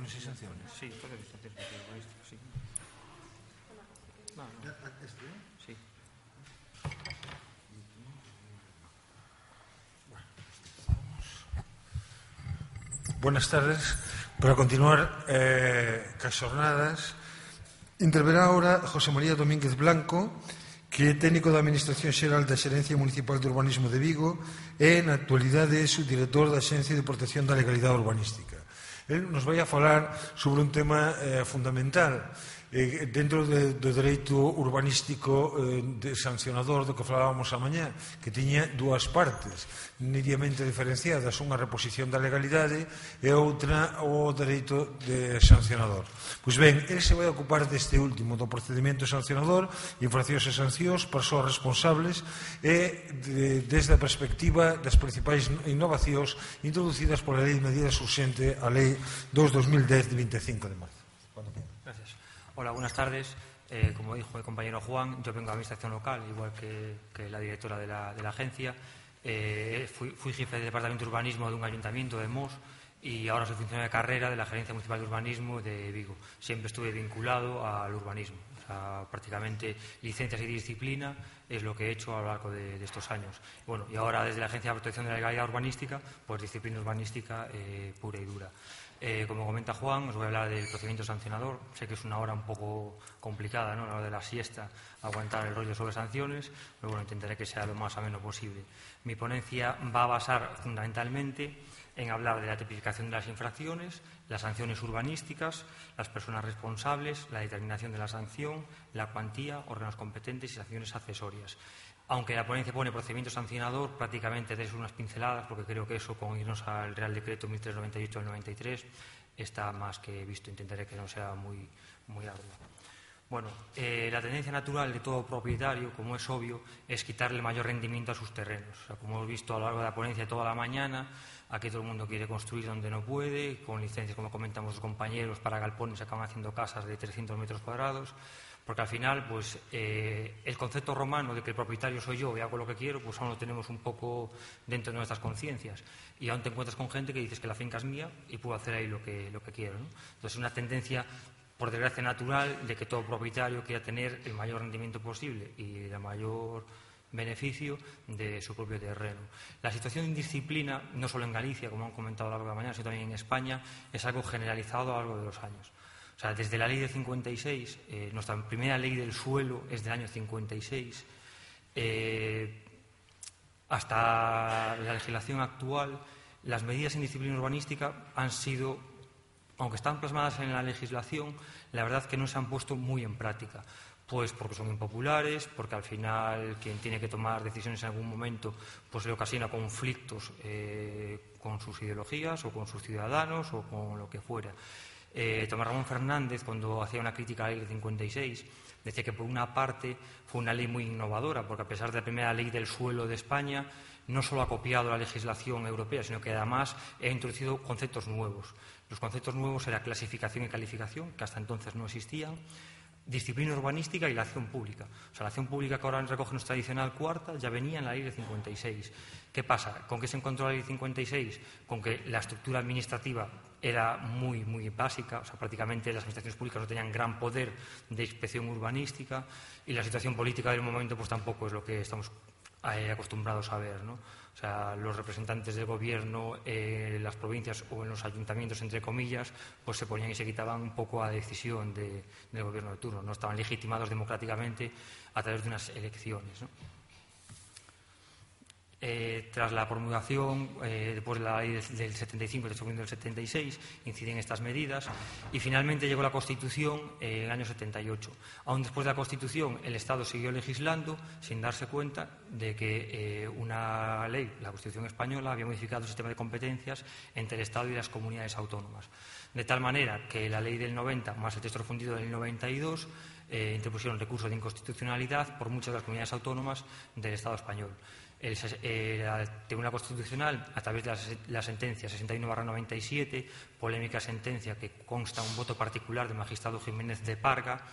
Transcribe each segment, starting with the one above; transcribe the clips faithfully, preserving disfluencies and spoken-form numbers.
Protecciones y sanciones. Sí, protecciones y sanciones, sí. No, no. Sí. Buenas tardes. Para continuar eh, cas xornadas, interverá ahora José María Domínguez Blanco, que é técnico da Administración Xeral da Xerencia Municipal de Urbanismo de Vigo e, na actualidade, é subdirector da Axencia de Protección da Legalidade Urbanística. El nos vai a falar sobre un tema eh, fundamental eh, dentro de, do dereito urbanístico eh, de sancionador do que falábamos a mañá, que tiña dúas partes nitidamente diferenciadas, unha reposición da legalidade e outra o dereito de sancionador. Pois ben, el se vai ocupar deste último, do procedimento sancionador, infraccións e sancións, persoas responsables e de, desde a perspectiva das principais innovacións introducidas pola Lei de Medidas Urxente, a Lei dos dos mil dez de veinticinco de marzo. Gracias. Hola, buenas tardes. Eh, como dijo el compañero Juan, yo vengo de la Administración Local, igual que, que la directora de la, de la agencia. Eh, fui, fui jefe de Departamento de Urbanismo de un ayuntamiento de Mos y ahora soy funcionario de carrera de la Gerencia Municipal de Urbanismo de Vigo. Siempre estuve vinculado al urbanismo. O sea, prácticamente licencias y disciplina es lo que he hecho a lo largo de, de estos años. Bueno, y ahora desde la Agencia de Protección de la Legalidad Urbanística, pues disciplina urbanística eh, pura y dura. Eh, como comenta Juan, os voy a hablar del procedimiento sancionador. Sé que es una hora un poco complicada, ¿no?, a la hora de la siesta, aguantar el rollo sobre sanciones, pero bueno, intentaré que sea lo más ameno posible. Mi ponencia va a basar fundamentalmente en hablar de la tipificación de las infracciones, las sanciones urbanísticas, las personas responsables, la determinación de la sanción, la cuantía, órganos competentes y sanciones accesorias. Aunque la ponencia pone procedimiento sancionador, prácticamente des unas pinceladas, porque creo que eso, con irnos al Real Decreto mil trescientos noventa y ocho del noventa y tres, está más que visto. Intentaré que no sea muy, muy arduo. Bueno, eh, la tendencia natural de todo propietario, como es obvio, es quitarle mayor rendimiento a sus terrenos. O sea, como hemos visto a lo largo de la ponencia toda la mañana, aquí todo el mundo quiere construir donde no puede, con licencias, como comentamos los compañeros, para galpones acaban haciendo casas de trescientos metros cuadrados. Porque al final, pues, eh, el concepto romano de que el propietario soy yo y hago lo que quiero, pues aún lo tenemos un poco dentro de nuestras conciencias. Y aún te encuentras con gente que dices que la finca es mía y puedo hacer ahí lo que, lo que quiero, ¿no? Entonces, es una tendencia, por desgracia, natural de que todo propietario quiera tener el mayor rendimiento posible y el mayor beneficio de su propio terreno. La situación de indisciplina, no solo en Galicia, como han comentado a lo largo de la mañana, sino también en España, es algo generalizado a lo largo de los años. O sea, desde la ley del cincuenta y seis, eh, nuestra primera ley del suelo es del año cincuenta y seis, eh, hasta la legislación actual, las medidas en disciplina urbanística han sido, aunque están plasmadas en la legislación, la verdad que no se han puesto muy en práctica. Pues porque son impopulares, porque al final quien tiene que tomar decisiones en algún momento pues le ocasiona conflictos eh, con sus ideologías o con sus ciudadanos o con lo que fuera. Eh, Tomás Ramón Fernández, cuando hacía una crítica a la ley del cincuenta y seis, decía que por una parte fue una ley muy innovadora, porque a pesar de la primera ley del suelo de España, no solo ha copiado la legislación europea, sino que además ha introducido conceptos nuevos. Los conceptos nuevos eran clasificación y calificación, que hasta entonces no existían, disciplina urbanística y la acción pública. O sea, la acción pública que ahora recoge nuestra tradicional cuarta ya venía en la ley del cincuenta y seis. ¿Qué pasa? ¿Con qué se encontró la ley del cincuenta y seis? Con que la estructura administrativa era muy, muy básica, o sea, prácticamente las administraciones públicas no tenían gran poder de inspección urbanística y la situación política del momento pues tampoco es lo que estamos eh, acostumbrados a ver, ¿no? O sea, los representantes del gobierno en las provincias o en los ayuntamientos, entre comillas, pues se ponían y se quitaban un poco a decisión de, del gobierno de turno. No estaban legitimados democráticamente a través de unas elecciones, ¿no? Eh, tras la promulgación, eh, después de la ley del setenta y cinco y del setenta y seis, inciden estas medidas y finalmente llegó la Constitución eh, en el año setenta y ocho. Aún después de la Constitución, el Estado siguió legislando sin darse cuenta de que eh, una ley, la Constitución española, había modificado el sistema de competencias entre el Estado y las comunidades autónomas. De tal manera que la ley del noventa, más el texto refundido del noventa y dos, eh, interpusieron recurso de inconstitucionalidad por muchas de las comunidades autónomas del Estado español. El, eh, la Tribunal Constitucional, a través de la, la sentencia sesenta y uno barra noventa y siete, polémica sentencia que consta un voto particular del magistrado Jiménez de Parga,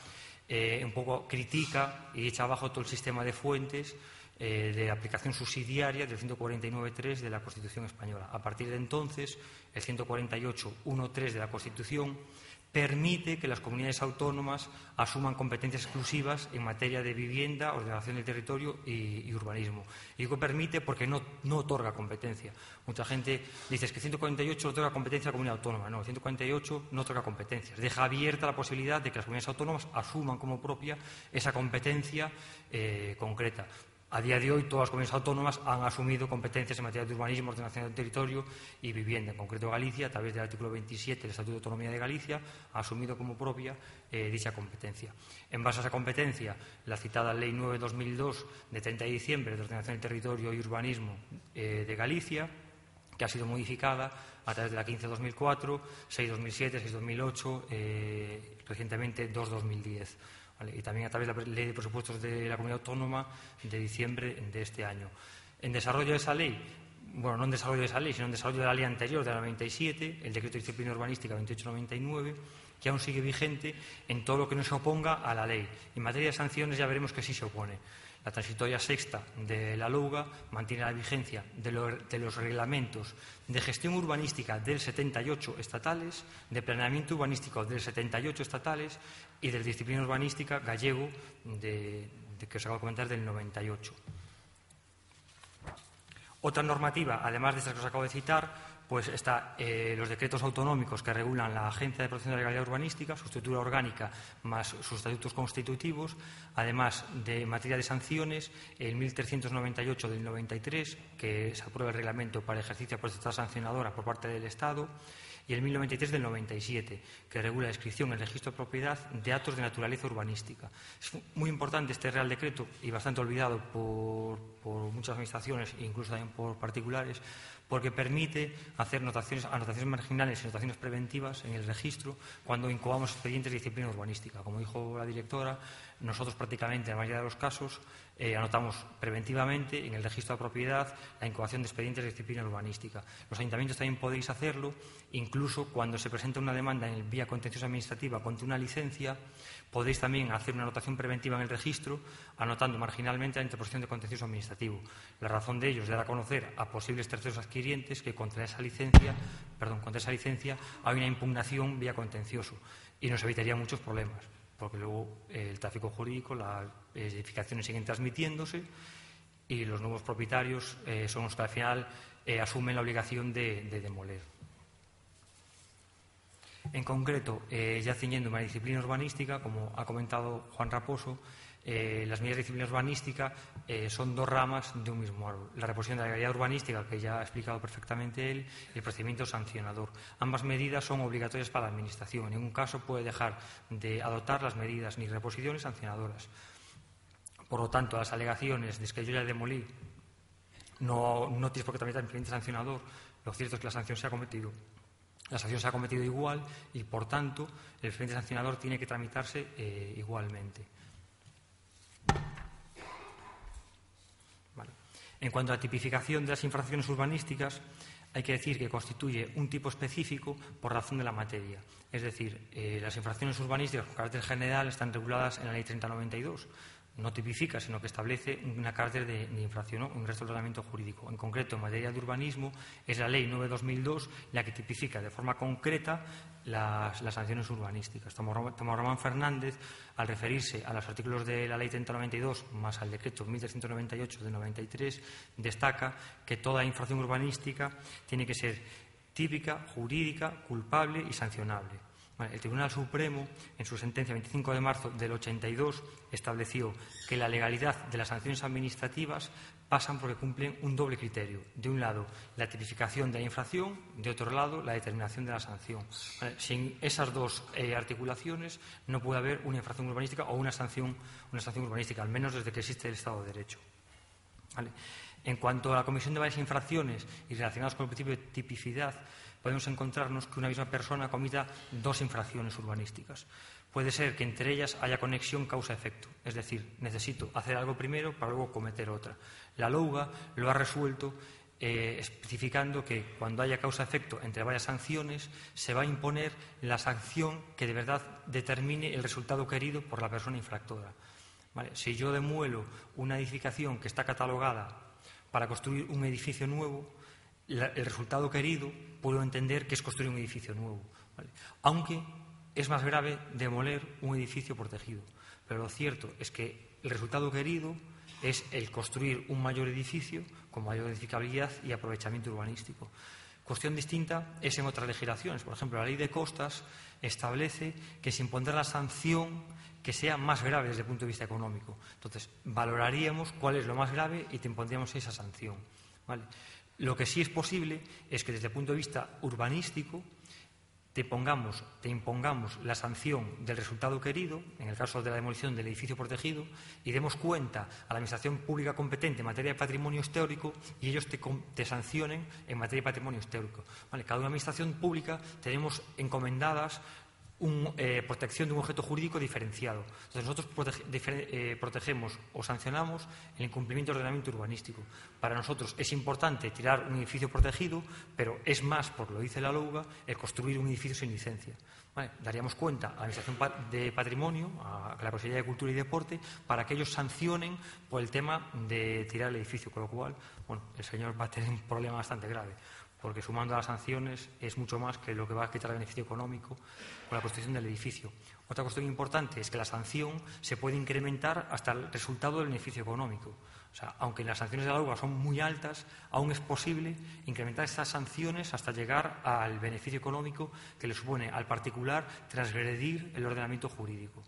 eh, un poco critica y echa abajo todo el sistema de fuentes eh, de aplicación subsidiaria del ciento cuarenta y nueve punto tres de la Constitución española. A partir de entonces, el ciento cuarenta y ocho punto uno punto tres de la Constitución permite que las comunidades autónomas asuman competencias exclusivas en materia de vivienda, ordenación del territorio y, y urbanismo. Y digo permite porque no, no otorga competencia. Mucha gente dice que ciento cuarenta y ocho otorga competencia a la comunidad autónoma. No, el ciento cuarenta y ocho no otorga competencias. Deja abierta la posibilidad de que las comunidades autónomas asuman como propia esa competencia eh, concreta. A día de hoy, todas las comunidades autónomas han asumido competencias en materia de urbanismo, ordenación del territorio y vivienda. En concreto, Galicia, a través del artículo veintisiete del Estatuto de Autonomía de Galicia, ha asumido como propia eh, dicha competencia. En base a esa competencia, la citada Ley nueve barra dos mil dos, de treinta de diciembre, de ordenación del territorio y urbanismo eh, de Galicia, que ha sido modificada a través de la quince barra dos mil cuatro, seis barra dos mil siete, seis barra dos mil ocho, eh, recientemente dos barra dos mil diez. Y también a través de la Ley de Presupuestos de la Comunidad Autónoma de diciembre de este año. En desarrollo de esa ley, bueno, no en desarrollo de esa ley, sino en desarrollo de la ley anterior, de la noventa y siete, el Decreto de Disciplina Urbanística veintiocho noventa y nueve, que aún sigue vigente en todo lo que no se oponga a la ley. En materia de sanciones ya veremos que sí se opone. La transitoria sexta de la LOUGA mantiene la vigencia de, lo, de los reglamentos de gestión urbanística del setenta y ocho estatales, de planeamiento urbanístico del setenta y ocho estatales y de disciplina urbanística gallego de, de que os acabo de comentar del noventa y ocho. Otra normativa, además de estas que os acabo de citar, pues está eh, los decretos autonómicos que regulan la Agencia de Protección de la Legalidad Urbanística, su estructura orgánica más sus estatutos constitutivos, además de materia de sanciones, el mil trescientos noventa y ocho del noventa y tres, que se aprueba el reglamento para ejercicio de potestad sancionadora por parte del Estado, y el mil noventa y tres del noventa y siete, que regula la inscripción en el registro de propiedad de actos de naturaleza urbanística. Es muy importante este Real Decreto y bastante olvidado por, por muchas administraciones e incluso también por particulares, porque permite hacer notaciones, anotaciones marginales y notaciones preventivas en el registro cuando incoamos expedientes de disciplina urbanística. Como dijo la directora, nosotros prácticamente en la mayoría de los casos eh, anotamos preventivamente en el registro de propiedad la incoación de expedientes de disciplina urbanística. Los ayuntamientos también podéis hacerlo, incluso cuando se presenta una demanda en vía contenciosa administrativa contra una licencia, podéis también hacer una anotación preventiva en el registro, anotando marginalmente la interposición de contencioso administrativo. La razón de ello es dar a conocer a posibles terceros adquirientes que contra esa licencia, perdón, contra esa licencia hay una impugnación vía contencioso y nos evitaría muchos problemas, porque luego eh, el tráfico jurídico, las edificaciones siguen transmitiéndose y los nuevos propietarios eh, son los que al final eh, asumen la obligación de, de demoler. En concreto, eh, ya ciñéndome a la disciplina urbanística, como ha comentado Juan Raposo, eh, las medidas de disciplina urbanística eh, son dos ramas de un mismo árbol. La reposición de la legalidad urbanística, que ya ha explicado perfectamente él, y el procedimiento sancionador. Ambas medidas son obligatorias para la Administración. En ningún caso puede dejar de adoptar las medidas ni reposiciones sancionadoras. Por lo tanto, las alegaciones de que yo ya demolí no, no tienes por qué tramitar el expediente sancionador, lo cierto es que la sanción se ha cometido. La sanción se ha cometido igual y, por tanto, el expediente sancionador tiene que tramitarse eh, igualmente. Vale. En cuanto a la tipificación de las infracciones urbanísticas, hay que decir que constituye un tipo específico por razón de la materia. Es decir, eh, las infracciones urbanísticas con carácter general están reguladas en la Ley treinta barra noventa y dos. No tipifica, sino que establece un carácter de, de infracción, ¿no? Un resto de ordenamiento jurídico. En concreto, en materia de urbanismo, es la Ley nueve barra dos mil dos la que tipifica de forma concreta las, las sanciones urbanísticas. Tomás Román Fernández, al referirse a los artículos de la Ley treinta barra noventa y dos más al decreto mil trescientos noventa y ocho de noventa y tres, destaca que toda infracción urbanística tiene que ser típica, jurídica, culpable y sancionable. El Tribunal Supremo, en su sentencia veinticinco de marzo del ochenta y dos, estableció que la legalidad de las sanciones administrativas pasan porque cumplen un doble criterio. De un lado, la tipificación de la infracción, de otro lado, la determinación de la sanción. Sin esas dos eh, articulaciones no puede haber una infracción urbanística o una sanción, una sanción urbanística, al menos desde que existe el Estado de Derecho. ¿Vale? En cuanto a la comisión de varias infracciones y relacionadas con el principio de tipicidad, podemos encontrarnos que una misma persona comita dos infracciones urbanísticas. Puede ser que entre ellas haya conexión causa-efecto, es decir, necesito hacer algo primero para luego cometer otra. La LOUGA lo ha resuelto eh, especificando que cuando haya causa-efecto entre varias sanciones, se va a imponer la sanción que de verdad determine el resultado querido por la persona infractora. ¿Vale? Si yo demuelo una edificación que está catalogada para construir un edificio nuevo, la, el resultado querido puedo entender que es construir un edificio nuevo, ¿vale? Aunque es más grave demoler un edificio protegido. Pero lo cierto es que el resultado querido es el construir un mayor edificio con mayor edificabilidad y aprovechamiento urbanístico. Cuestión distinta es en otras legislaciones. Por ejemplo, la Ley de Costas establece que se impondrá la sanción que sea más grave desde el punto de vista económico. Entonces, valoraríamos cuál es lo más grave y te impondríamos esa sanción, ¿vale? Lo que sí es posible es que desde el punto de vista urbanístico te, pongamos, te impongamos la sanción del resultado querido, en el caso de la demolición del edificio protegido, y demos cuenta a la Administración Pública competente en materia de patrimonio histórico y ellos te, te sancionen en materia de patrimonio histórico, ¿vale? Cada una Administración Pública tenemos encomendadas una eh, protección de un objeto jurídico diferenciado. Entonces nosotros protege, eh, protegemos o sancionamos el incumplimiento del ordenamiento urbanístico. Para nosotros es importante tirar un edificio protegido, pero es más, por lo dice la LOUGA, el construir un edificio sin licencia. ¿Vale? Daríamos cuenta a la Administración de Patrimonio, a la Consejería de Cultura y Deporte, para que ellos sancionen por el tema de tirar el edificio, con lo cual, bueno, el señor va a tener un problema bastante grave, porque sumando a las sanciones es mucho más que lo que va a quitar el beneficio económico con la construcción del edificio. Otra cuestión importante es que la sanción se puede incrementar hasta el resultado del beneficio económico. O sea, aunque las sanciones de la LOUGA son muy altas, aún es posible incrementar estas sanciones hasta llegar al beneficio económico que le supone al particular transgredir el ordenamiento jurídico.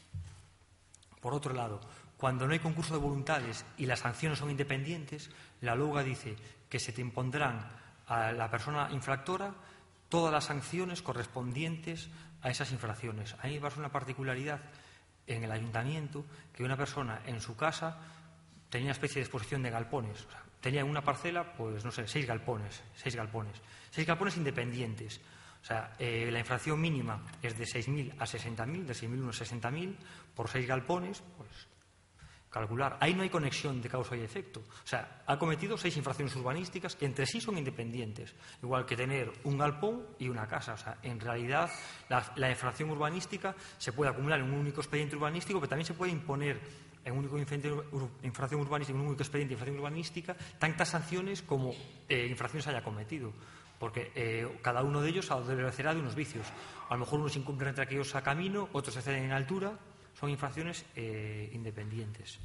Por otro lado, cuando no hay concurso de voluntades y las sanciones son independientes, la LOUGA dice que se te impondrán a la persona infractora todas las sanciones correspondientes a esas infracciones. Ahí va a ser una particularidad en el ayuntamiento que una persona en su casa tenía una especie de exposición de galpones. O sea, tenía en una parcela, pues no sé, seis galpones, seis galpones, seis galpones independientes. O sea, eh, la infracción mínima es de seis mil a sesenta mil, de seis mil a sesenta mil, por seis galpones, pues calcular. Ahí no hay conexión de causa y efecto. O sea, ha cometido seis infracciones urbanísticas que entre sí son independientes, igual que tener un galpón y una casa. O sea, en realidad la, la infracción urbanística se puede acumular en un único expediente urbanístico, pero también se puede imponer en un único infracción urbanística, en un único expediente de infracción urbanística, tantas sanciones como eh, infracciones haya cometido, porque eh, cada uno de ellos adolecerá de unos vicios. A lo mejor unos incumplen entre aquellos a camino, otros exceden en altura. Son infracciones eh, independientes.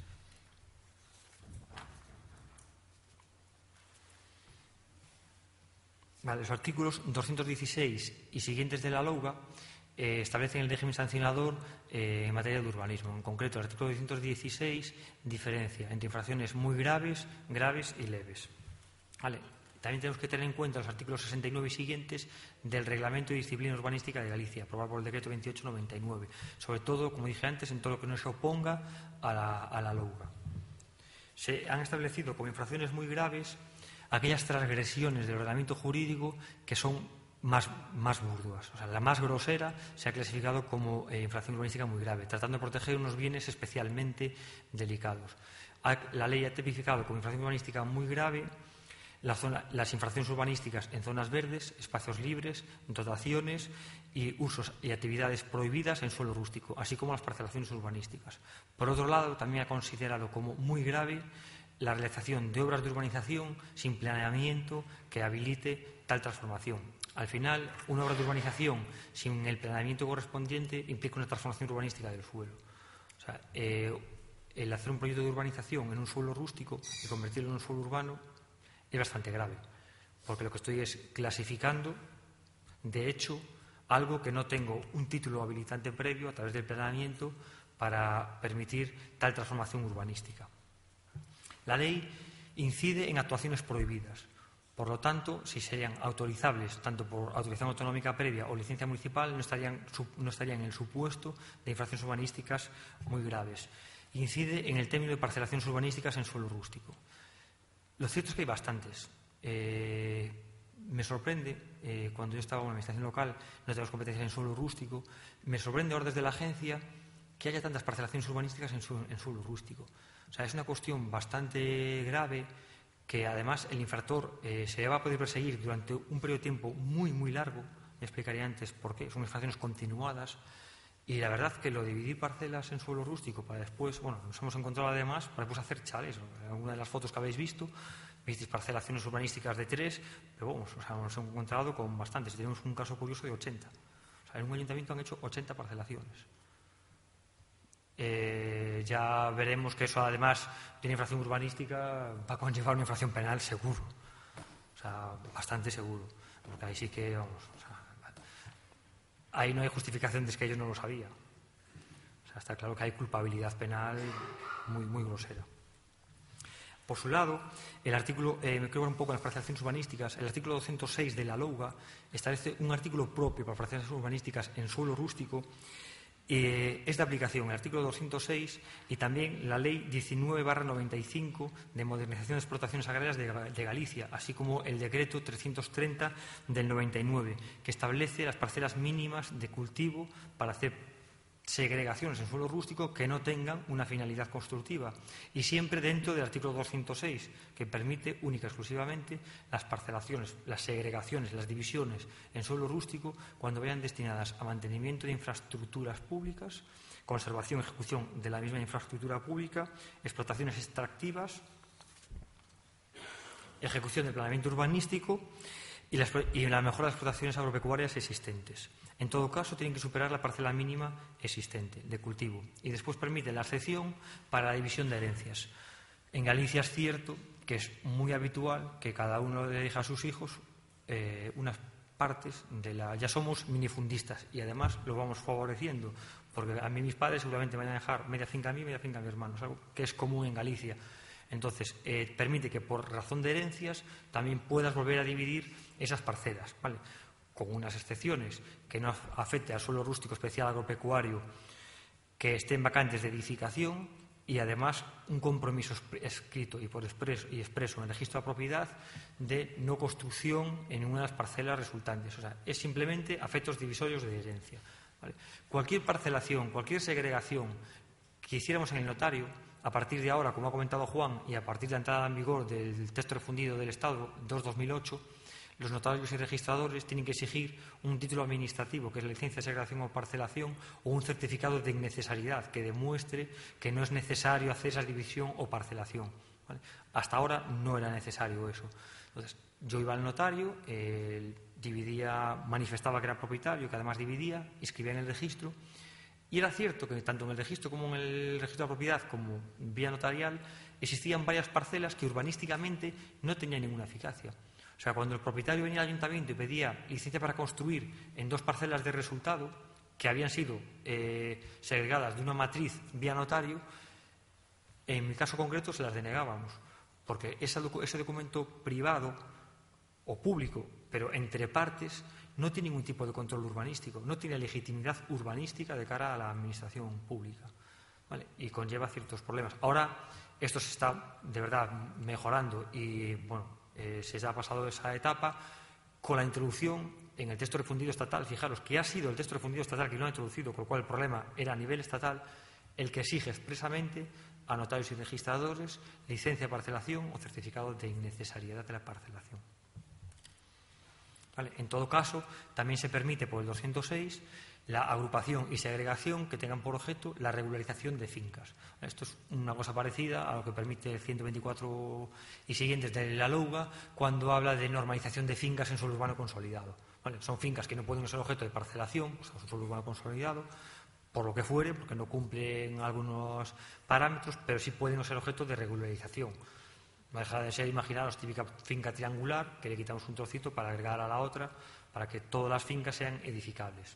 Vale, los artículos doscientos dieciséis y siguientes de la LOUGA eh, establecen el régimen sancionador eh, en materia de urbanismo. En concreto, el artículo doscientos dieciséis diferencia entre infracciones muy graves, graves y leves. Vale. También tenemos que tener en cuenta los artículos sesenta y nueve y siguientes del Reglamento de Disciplina Urbanística de Galicia, aprobado por el Decreto veintiocho noventa y nueve, sobre todo, como dije antes, en todo lo que no se oponga a la, a la LOUGA. Se han establecido como infracciones muy graves aquellas transgresiones del ordenamiento jurídico que son más, más burdas. O sea, la más grosera se ha clasificado como eh, infracción urbanística muy grave, tratando de proteger unos bienes especialmente delicados. La ley ha tipificado como infracción urbanística muy grave La zona, las infracciones urbanísticas en zonas verdes, espacios libres, dotaciones y usos y actividades prohibidas en suelo rústico, así como las parcelaciones urbanísticas. Por otro lado, también ha considerado como muy grave la realización de obras de urbanización sin planeamiento que habilite tal transformación. Al final, una obra de urbanización sin el planeamiento correspondiente implica una transformación urbanística del suelo. O sea, eh, el hacer un proyecto de urbanización en un suelo rústico y convertirlo en un suelo urbano es bastante grave, porque lo que estoy es clasificando, de hecho, algo que no tengo un título habilitante previo a través del planeamiento para permitir tal transformación urbanística. La ley incide en actuaciones prohibidas. Por lo tanto, si serían autorizables tanto por autorización autonómica previa o licencia municipal, no estarían, no estarían en el supuesto de infracciones urbanísticas muy graves. Incide en el término de parcelaciones urbanísticas en suelo rústico. Lo cierto es que hay bastantes. Eh, me sorprende, eh, cuando yo estaba en una administración local, no tenemos competencias en suelo rústico, me sorprende ahora desde la agencia que haya tantas parcelaciones urbanísticas en, su, en suelo rústico. O sea, es una cuestión bastante grave que además el infractor eh, se va a poder perseguir durante un periodo de tiempo muy, muy largo. Ya explicaré antes por qué. Son infracciones continuadas. Y la verdad que lo de dividir parcelas en suelo rústico para después, bueno, nos hemos encontrado además para después hacer chales. En una de las fotos que habéis visto, visteis parcelaciones urbanísticas de tres, pero vamos, o sea, nos hemos encontrado con bastantes. Tenemos un caso curioso de ochenta. O sea, en un ayuntamiento han hecho ochenta parcelaciones. Eh, ya veremos que eso, además de una infracción urbanística, va a conllevar una infracción penal seguro. O sea, bastante seguro. Porque ahí sí que, vamos, o sea, ahí no hay justificación de que ellos no lo sabían. O sea, está claro que hay culpabilidad penal muy, muy grosera. Por su lado, el artículo, eh, me quiero ver un poco en las parcelaciones urbanísticas, el artículo doscientos seis de la LOUGA establece un artículo propio para parcelaciones urbanísticas en suelo rústico. Eh, es de aplicación el artículo doscientos seis y también la Ley diecinueve barra noventa y cinco de modernización de explotaciones agrarias de, de Galicia, así como el decreto trescientos treinta del noventa y nueve, que establece las parcelas mínimas de cultivo para hacer segregaciones en suelo rústico que no tengan una finalidad constructiva, y siempre dentro del artículo doscientos seis, que permite única y exclusivamente las parcelaciones, las segregaciones, las divisiones en suelo rústico cuando vayan destinadas a mantenimiento de infraestructuras públicas, conservación y ejecución de la misma infraestructura pública, explotaciones extractivas, ejecución del planeamiento urbanístico y la, y la mejora de las explotaciones agropecuarias existentes. En todo caso, tienen que superar la parcela mínima existente de cultivo, y después permite la excepción para la división de herencias. En Galicia es cierto que es muy habitual que cada uno le deje a sus hijos eh, unas partes de la... Ya somos minifundistas y además lo vamos favoreciendo, porque a mí mis padres seguramente me van a dejar media finca a mí y media finca a mi hermano, es algo que es común en Galicia. Entonces, eh, permite que por razón de herencias también puedas volver a dividir esas parcelas, ¿vale? Con unas excepciones, que no afecte al suelo rústico especial agropecuario, que estén vacantes de edificación, y además un compromiso escrito y por expreso, y expreso en el registro de propiedad de no construcción en ninguna de las parcelas resultantes. O sea, es simplemente a efectos divisorios de herencia, ¿vale? Cualquier parcelación, cualquier segregación que hiciéramos en el notario, a partir de ahora, como ha comentado Juan, y a partir de la entrada en vigor del texto refundido del Estado dos barra dos mil ocho, los notarios y registradores tienen que exigir un título administrativo, que es la licencia de segregación o parcelación, o un certificado de innecesariedad que demuestre que no es necesario hacer esa división o parcelación, ¿vale? Hasta ahora no era necesario eso. Entonces, yo iba al notario, eh, dividía, manifestaba que era propietario, que además dividía, inscribía en el registro, y era cierto que tanto en el registro como en el registro de propiedad como vía notarial existían varias parcelas que urbanísticamente no tenían ninguna eficacia. O sea, cuando el propietario venía al ayuntamiento y pedía licencia para construir en dos parcelas de resultado que habían sido eh, segregadas de una matriz vía notario, en mi caso concreto se las denegábamos, porque ese, docu ese documento privado o público, pero entre partes, no tiene ningún tipo de control urbanístico, no tiene legitimidad urbanística de cara a la administración pública, ¿vale? Y conlleva ciertos problemas. Ahora esto se está de verdad mejorando y, bueno, Eh, se ha pasado esa etapa con la introducción en el texto refundido estatal. Fijaros que ha sido el texto refundido estatal que lo ha introducido, con lo cual el problema era a nivel estatal, el que exige expresamente a notarios y registradores licencia de parcelación o certificado de innecesariedad de la parcelación. ¿Vale? En todo caso, también se permite por el doscientos seis la agrupación y segregación que tengan por objeto la regularización de fincas. Esto es una cosa parecida a lo que permite el ciento veinticuatro y siguientes de la LOUGA cuando habla de normalización de fincas en suelo urbano consolidado, ¿vale? Son fincas que no pueden ser objeto de parcelación, o sea, suelo urbano consolidado, por lo que fuere, porque no cumplen algunos parámetros, pero sí pueden ser objeto de regularización. No deja de ser, imaginaros, típica finca triangular que le quitamos un trocito para agregar a la otra, para que todas las fincas sean edificables.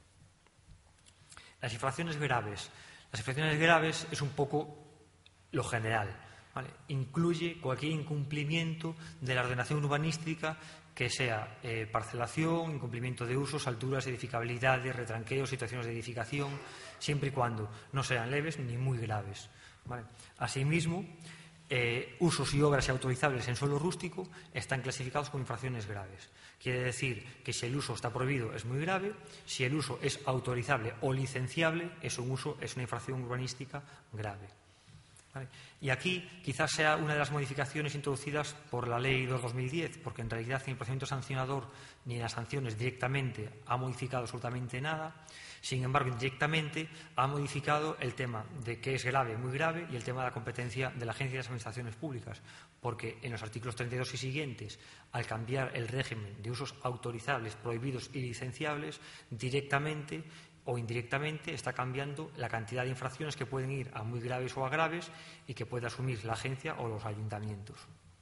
Las infracciones graves. Las infracciones graves es un poco lo general, ¿vale? Incluye cualquier incumplimiento de la ordenación urbanística que sea eh, parcelación, incumplimiento de usos, alturas, edificabilidades, retranqueos, situaciones de edificación, siempre y cuando no sean leves ni muy graves, ¿vale? Asimismo, eh, usos y obras autorizables en suelo rústico están clasificados como infracciones graves. Quiere decir que si el uso está prohibido es muy grave, si el uso es autorizable o licenciable es un uso, es una infracción urbanística grave. ¿Vale? Y aquí quizás sea una de las modificaciones introducidas por la Ley dos barra dos mil diez, porque en realidad en el procedimiento sancionador ni en las sanciones directamente ha modificado absolutamente nada. Sin embargo, indirectamente ha modificado el tema de qué es grave, muy grave, y el tema de la competencia de la Agencia de las Administraciones Públicas, porque en los artículos treinta y dos y siguientes, al cambiar el régimen de usos autorizables, prohibidos y licenciables, directamente o indirectamente está cambiando la cantidad de infracciones que pueden ir a muy graves o a graves y que puede asumir la agencia o los ayuntamientos.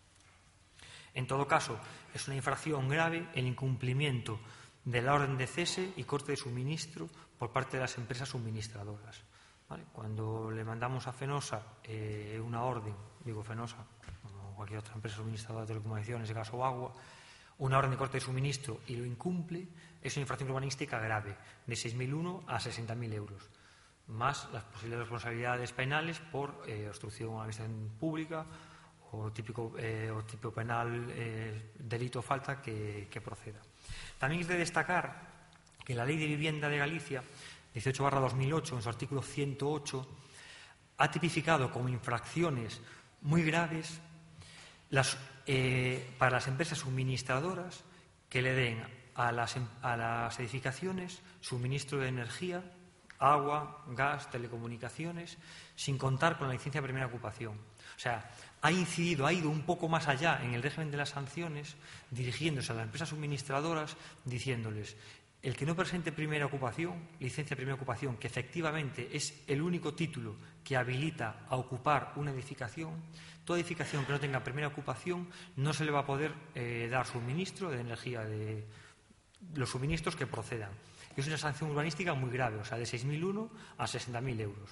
En todo caso, es una infracción grave el incumplimiento de la orden de cese y corte de suministro por parte de las empresas suministradoras. ¿Vale? Cuando le mandamos a Fenosa eh, una orden, digo Fenosa, como cualquier otra empresa suministradora de telecomunicaciones, gas o agua, una orden de corte de suministro y lo incumple, es una infracción urbanística grave, de seis mil uno a sesenta mil euros, más las posibles responsabilidades penales por eh, obstrucción a la administración pública o típico, eh, o tipo penal, eh, delito o falta que, que proceda. También es de destacar que la Ley de Vivienda de Galicia, dieciocho barra dos mil ocho, en su artículo ciento ocho, ha tipificado como infracciones muy graves las, eh, para las empresas suministradoras que le den a las, a las edificaciones suministro de energía, agua, gas, telecomunicaciones, sin contar con la licencia de primera ocupación. O sea, ha incidido, ha ido un poco más allá en el régimen de las sanciones, dirigiéndose a las empresas suministradoras, diciéndoles: el que no presente primera ocupación, licencia de primera ocupación, que efectivamente es el único título que habilita a ocupar una edificación, toda edificación que no tenga primera ocupación no se le va a poder eh, dar suministro de energía, de los suministros que procedan. Y es una sanción urbanística muy grave, o sea, de seis mil uno a sesenta mil euros.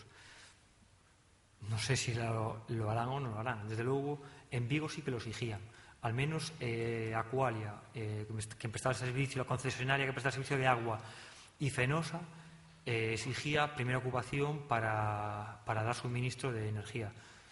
No sé si lo, lo harán o no lo harán. Desde luego, en Vigo sí que lo exigían. Al menos eh, Aqualia, eh, que prestaba el servicio, la concesionaria que prestaba el servicio de agua, y Fenosa, eh, exigía primera ocupación para, para dar suministro de energía.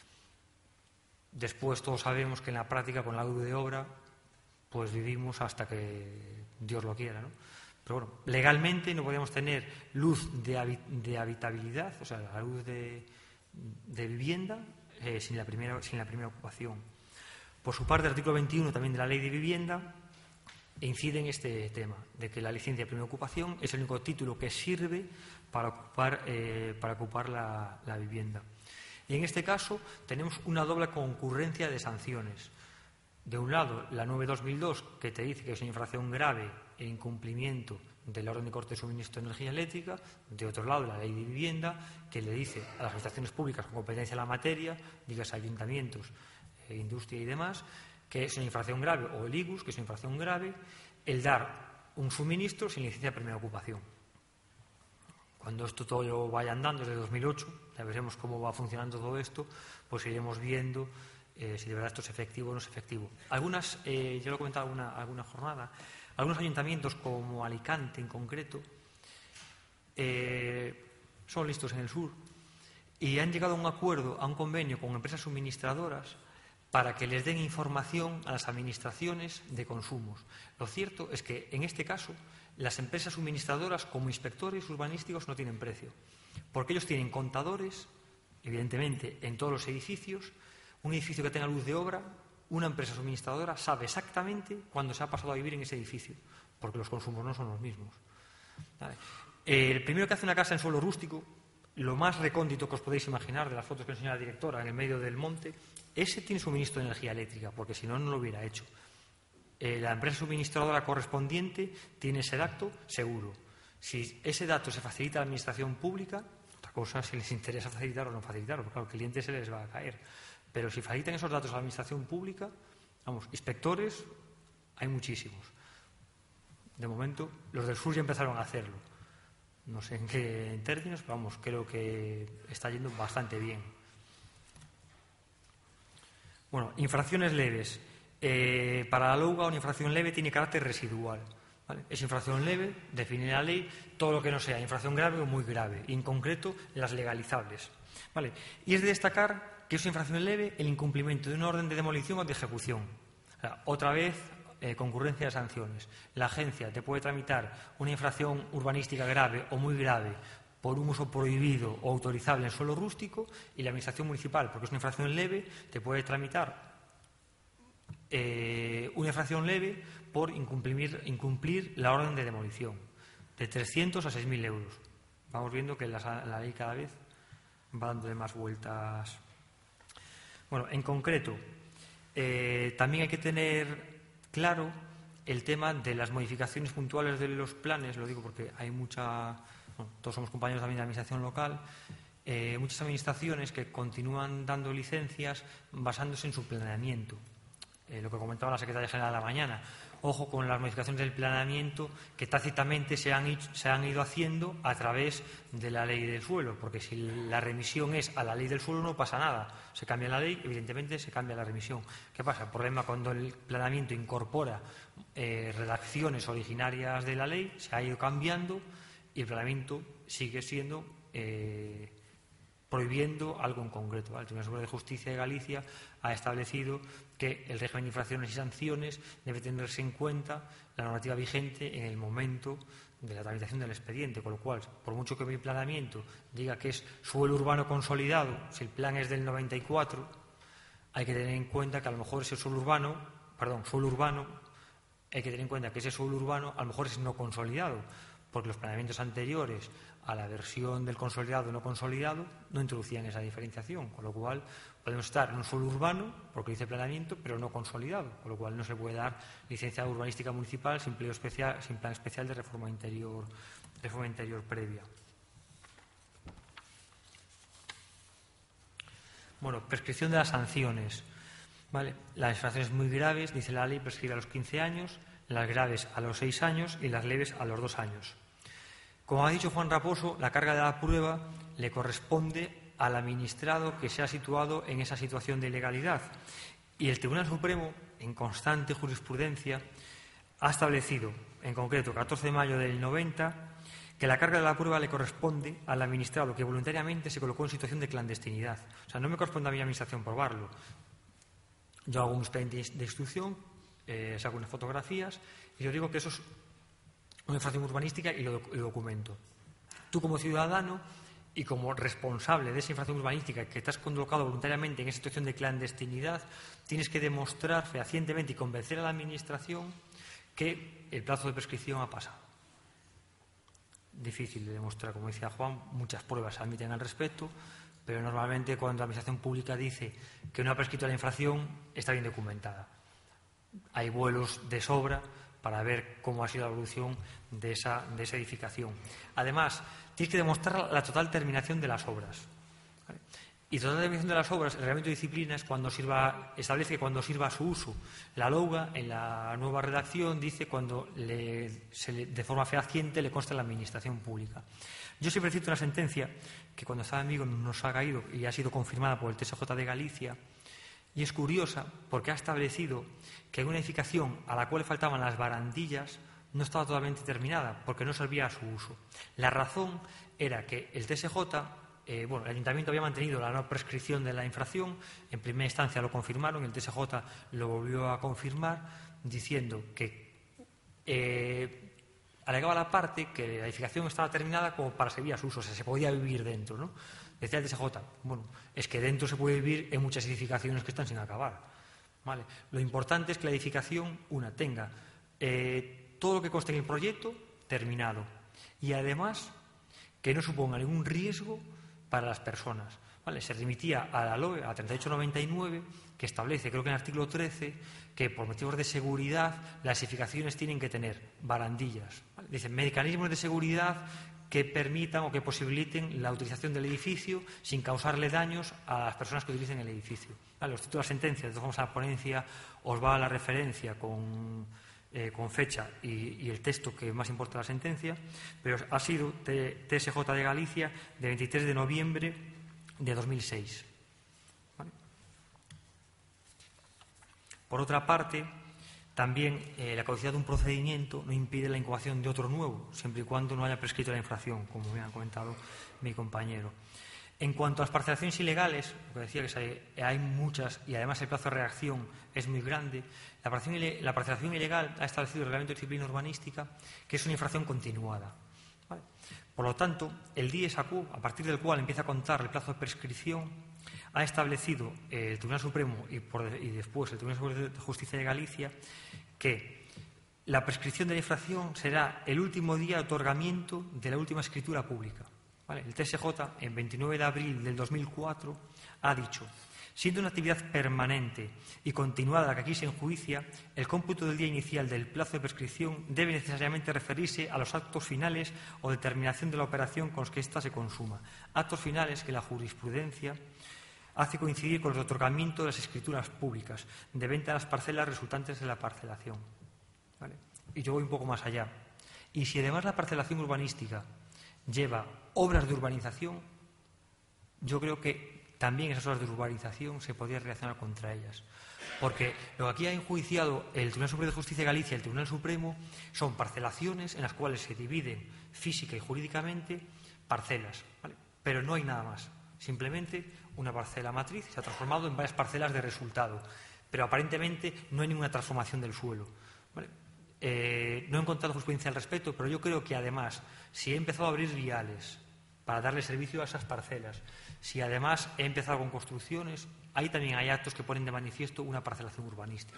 Después todos sabemos que en la práctica, con la luz de obra, pues vivimos hasta que Dios lo quiera, ¿no? Pero bueno, legalmente no podíamos tener luz de, habi de habitabilidad, o sea, la luz de, de vivienda, eh, sin, la primera, sin la primera ocupación. Por su parte, el artículo veintiuno también de la Ley de Vivienda incide en este tema, de que la licencia de primera ocupación es el único título que sirve para ocupar, eh, para ocupar la, la vivienda. Y en este caso tenemos una doble concurrencia de sanciones. De un lado, la nueve barra dos mil dos, que te dice que es una infracción grave el incumplimiento de la orden de corte de suministro de energía eléctrica. De otro lado, la Ley de Vivienda, que le dice a las administraciones públicas con competencia en la materia, digas ayuntamientos, eh, industria y demás, que es una infracción grave, o el I G U S, que es una infracción grave, el dar un suministro sin licencia de primera ocupación. Cuando esto todo vaya andando desde dos mil ocho, ya veremos cómo va funcionando todo esto, pues iremos viendo Eh, si de verdad esto es efectivo o no es efectivo. Algunas, eh, yo lo he comentado alguna, alguna jornada, algunos ayuntamientos como Alicante en concreto eh, son listos en el sur y han llegado a un acuerdo, a un convenio con empresas suministradoras para que les den información a las administraciones de consumos. Lo cierto es que en este caso las empresas suministradoras como inspectores urbanísticos no tienen precio, porque ellos tienen contadores, evidentemente, en todos los edificios. Un edificio que tenga luz de obra, una empresa suministradora sabe exactamente cuándo se ha pasado a vivir en ese edificio, porque los consumos no son los mismos. ¿Vale? El primero que hace una casa en suelo rústico, lo más recóndito que os podéis imaginar, de las fotos que enseña la directora, en el medio del monte, ese tiene suministro de energía eléctrica, porque si no, no lo hubiera hecho. Eh, la empresa suministradora correspondiente tiene ese dato seguro. Si ese dato se facilita a la administración pública, otra cosa si les interesa facilitar o no facilitarlo, porque claro, al cliente se les va a caer. Pero si facilitan esos datos a la administración pública, vamos, inspectores hay muchísimos. De momento, los del sur ya empezaron a hacerlo. No sé en qué términos, pero vamos, creo que está yendo bastante bien. Bueno, infracciones leves. Eh, para la LOUGA, una infracción leve tiene carácter residual. ¿Vale? Es infracción leve, define la ley, todo lo que no sea infracción grave o muy grave, y en concreto las legalizables. ¿Vale? Y es de destacar que es una infracción leve el incumplimiento de una orden de demolición o de ejecución. O sea, otra vez, eh, concurrencia de sanciones. La agencia te puede tramitar una infracción urbanística grave o muy grave por un uso prohibido o autorizable en suelo rústico, y la Administración municipal, porque es una infracción leve, te puede tramitar eh, una infracción leve por incumplir, incumplir la orden de demolición, de trescientos a seis mil euros. Vamos viendo que la, la ley cada vez va dándole más vueltas. Bueno, en concreto, eh, también hay que tener claro el tema de las modificaciones puntuales de los planes. Lo digo porque hay mucha, bueno, todos somos compañeros también de la administración local, eh, muchas administraciones que continúan dando licencias basándose en su planeamiento. Eh, lo que comentaba la secretaria general a la mañana. Ojo con las modificaciones del planeamiento que tácitamente se han, se han ido haciendo a través de la ley del suelo, porque si la remisión es a la ley del suelo no pasa nada. Se cambia la ley, evidentemente se cambia la remisión. ¿Qué pasa? El problema cuando el planeamiento incorpora eh, redacciones originarias de la ley, se ha ido cambiando y el planeamiento sigue siendo eh, prohibiendo algo en concreto. El Tribunal Superior de Justicia de Galicia ha establecido que el régimen de infracciones y sanciones debe tenerse en cuenta la normativa vigente en el momento de la tramitación del expediente, con lo cual, por mucho que mi planeamiento diga que es suelo urbano consolidado, si el plan es del noventa y cuatro, hay que tener en cuenta que a lo mejor ese suelo urbano, perdón, suelo urbano, hay que tener en cuenta que ese suelo urbano a lo mejor es no consolidado, porque los planeamientos anteriores a la versión del consolidado no consolidado no introducían esa diferenciación, con lo cual podemos estar en un suelo urbano, porque dice planeamiento, pero no consolidado, con lo cual no se puede dar licencia urbanística municipal sin, especial, sin plan especial de reforma interior, reforma interior previa. Bueno, prescripción de las sanciones. ¿Vale? Las infracciones muy graves, dice la ley, prescribe a los quince años, las graves a los seis años y las leves a los dos años. Como ha dicho Juan Raposo, la carga de la prueba le corresponde al administrado que se ha situado en esa situación de ilegalidad. Y el Tribunal Supremo, en constante jurisprudencia, ha establecido, en concreto, catorce de mayo del noventa, que la carga de la prueba le corresponde al administrado que voluntariamente se colocó en situación de clandestinidad. O sea, no me corresponde a mi administración probarlo. Yo hago un expediente de instrucción, eh, saco unas fotografías y yo digo que eso es una infracción urbanística y lo, lo documento. Tú, como ciudadano y como responsable de esa infracción urbanística que te has colocado voluntariamente en esa situación de clandestinidad, tienes que demostrar fehacientemente y convencer a la administración que el plazo de prescripción ha pasado. Difícil de demostrar, como decía Juan, muchas pruebas se admiten al respecto, pero normalmente cuando la administración pública dice que no ha prescrito la infracción, está bien documentada. Hay vuelos de sobra para ver cómo ha sido la evolución de esa, de esa edificación. Además, tienes que demostrar la total terminación de las obras. ¿Vale? Y total terminación de las obras, el reglamento de disciplina es cuando sirva, establece que cuando sirva a su uso. La LOUGA, en la nueva redacción, dice cuando le, se le, de forma fehaciente le consta a la administración pública. Yo siempre cito una sentencia que cuando estaba en Vigo nos ha caído y ha sido confirmada por el T S J de Galicia, y es curiosa porque ha establecido que una edificación a la cual faltaban las barandillas no estaba totalmente terminada porque no servía a su uso. La razón era que el T S J, eh, bueno, el Ayuntamiento había mantenido la no prescripción de la infracción, en primera instancia lo confirmaron, el T S J lo volvió a confirmar diciendo que eh, alegaba la parte que la edificación estaba terminada como para servir a su uso, o sea, se podía vivir dentro, ¿no? Decía el T S J, bueno, es que dentro se puede vivir en muchas edificaciones que están sin acabar. ¿Vale? Lo importante es que la edificación, una, tenga eh, todo lo que conste en el proyecto terminado y además que no suponga ningún riesgo para las personas. ¿Vale? Se remitía a la L O E, a treinta y ocho noventa y nueve, que establece, creo que en el artículo trece, que por motivos de seguridad las edificaciones tienen que tener barandillas. ¿Vale? Dicen mecanismos de seguridad que permitan o que posibiliten la utilización del edificio sin causarle daños a las personas que utilicen el edificio. Vale, os cito la sentencia, de todas formas a la ponencia os va a la referencia con, eh, con fecha y, y el texto que más importa la sentencia, pero ha sido T S J de Galicia de veintitrés de noviembre de dos mil seis. ¿Vale? Por otra parte, también eh, la caducidad de un procedimiento no impide la incoación de otro nuevo, siempre y cuando no haya prescrito la infracción, como me ha comentado mi compañero. En cuanto a las parcelaciones ilegales, lo que decía que hay muchas y además el plazo de reacción es muy grande, la parcelación, la parcelación ilegal ha establecido el Reglamento de Disciplina Urbanística que es una infracción continuada. ¿vale? Por lo tanto, el D I E S A Q, a partir del cual empieza a contar el plazo de prescripción, ha establecido el Tribunal Supremo y, por, y después el Tribunal Superior de Justicia de Galicia que la prescripción de la infracción será el último día de otorgamiento de la última escritura pública. ¿Vale? El T S J, en veintinueve de abril del dos mil cuatro, ha dicho: siendo una actividad permanente y continuada que aquí se enjuicia, el cómputo del día inicial del plazo de prescripción debe necesariamente referirse a los actos finales o determinación de la operación con los que ésta se consuma. Actos finales que la jurisprudencia hace coincidir con el otorgamiento de las escrituras públicas de venta de las parcelas resultantes de la parcelación. ¿Vale? Y yo voy un poco más allá. Y si además la parcelación urbanística lleva obras de urbanización, yo creo que también esas obras de urbanización se podría reaccionar contra ellas. Porque lo que aquí ha enjuiciado el Tribunal Superior de Justicia de Galicia y el Tribunal Supremo son parcelaciones en las cuales se dividen física y jurídicamente parcelas, ¿vale? Pero no hay nada más. Simplemente una parcela matriz se ha transformado en varias parcelas de resultado. Pero aparentemente no hay ninguna transformación del suelo, ¿vale? Eh, no he encontrado jurisprudencia al respecto, pero yo creo que además, si he empezado a abrir viales para darle servicio a esas parcelas, si además he empezado con construcciones, ahí también hay actos que ponen de manifiesto una parcelación urbanística.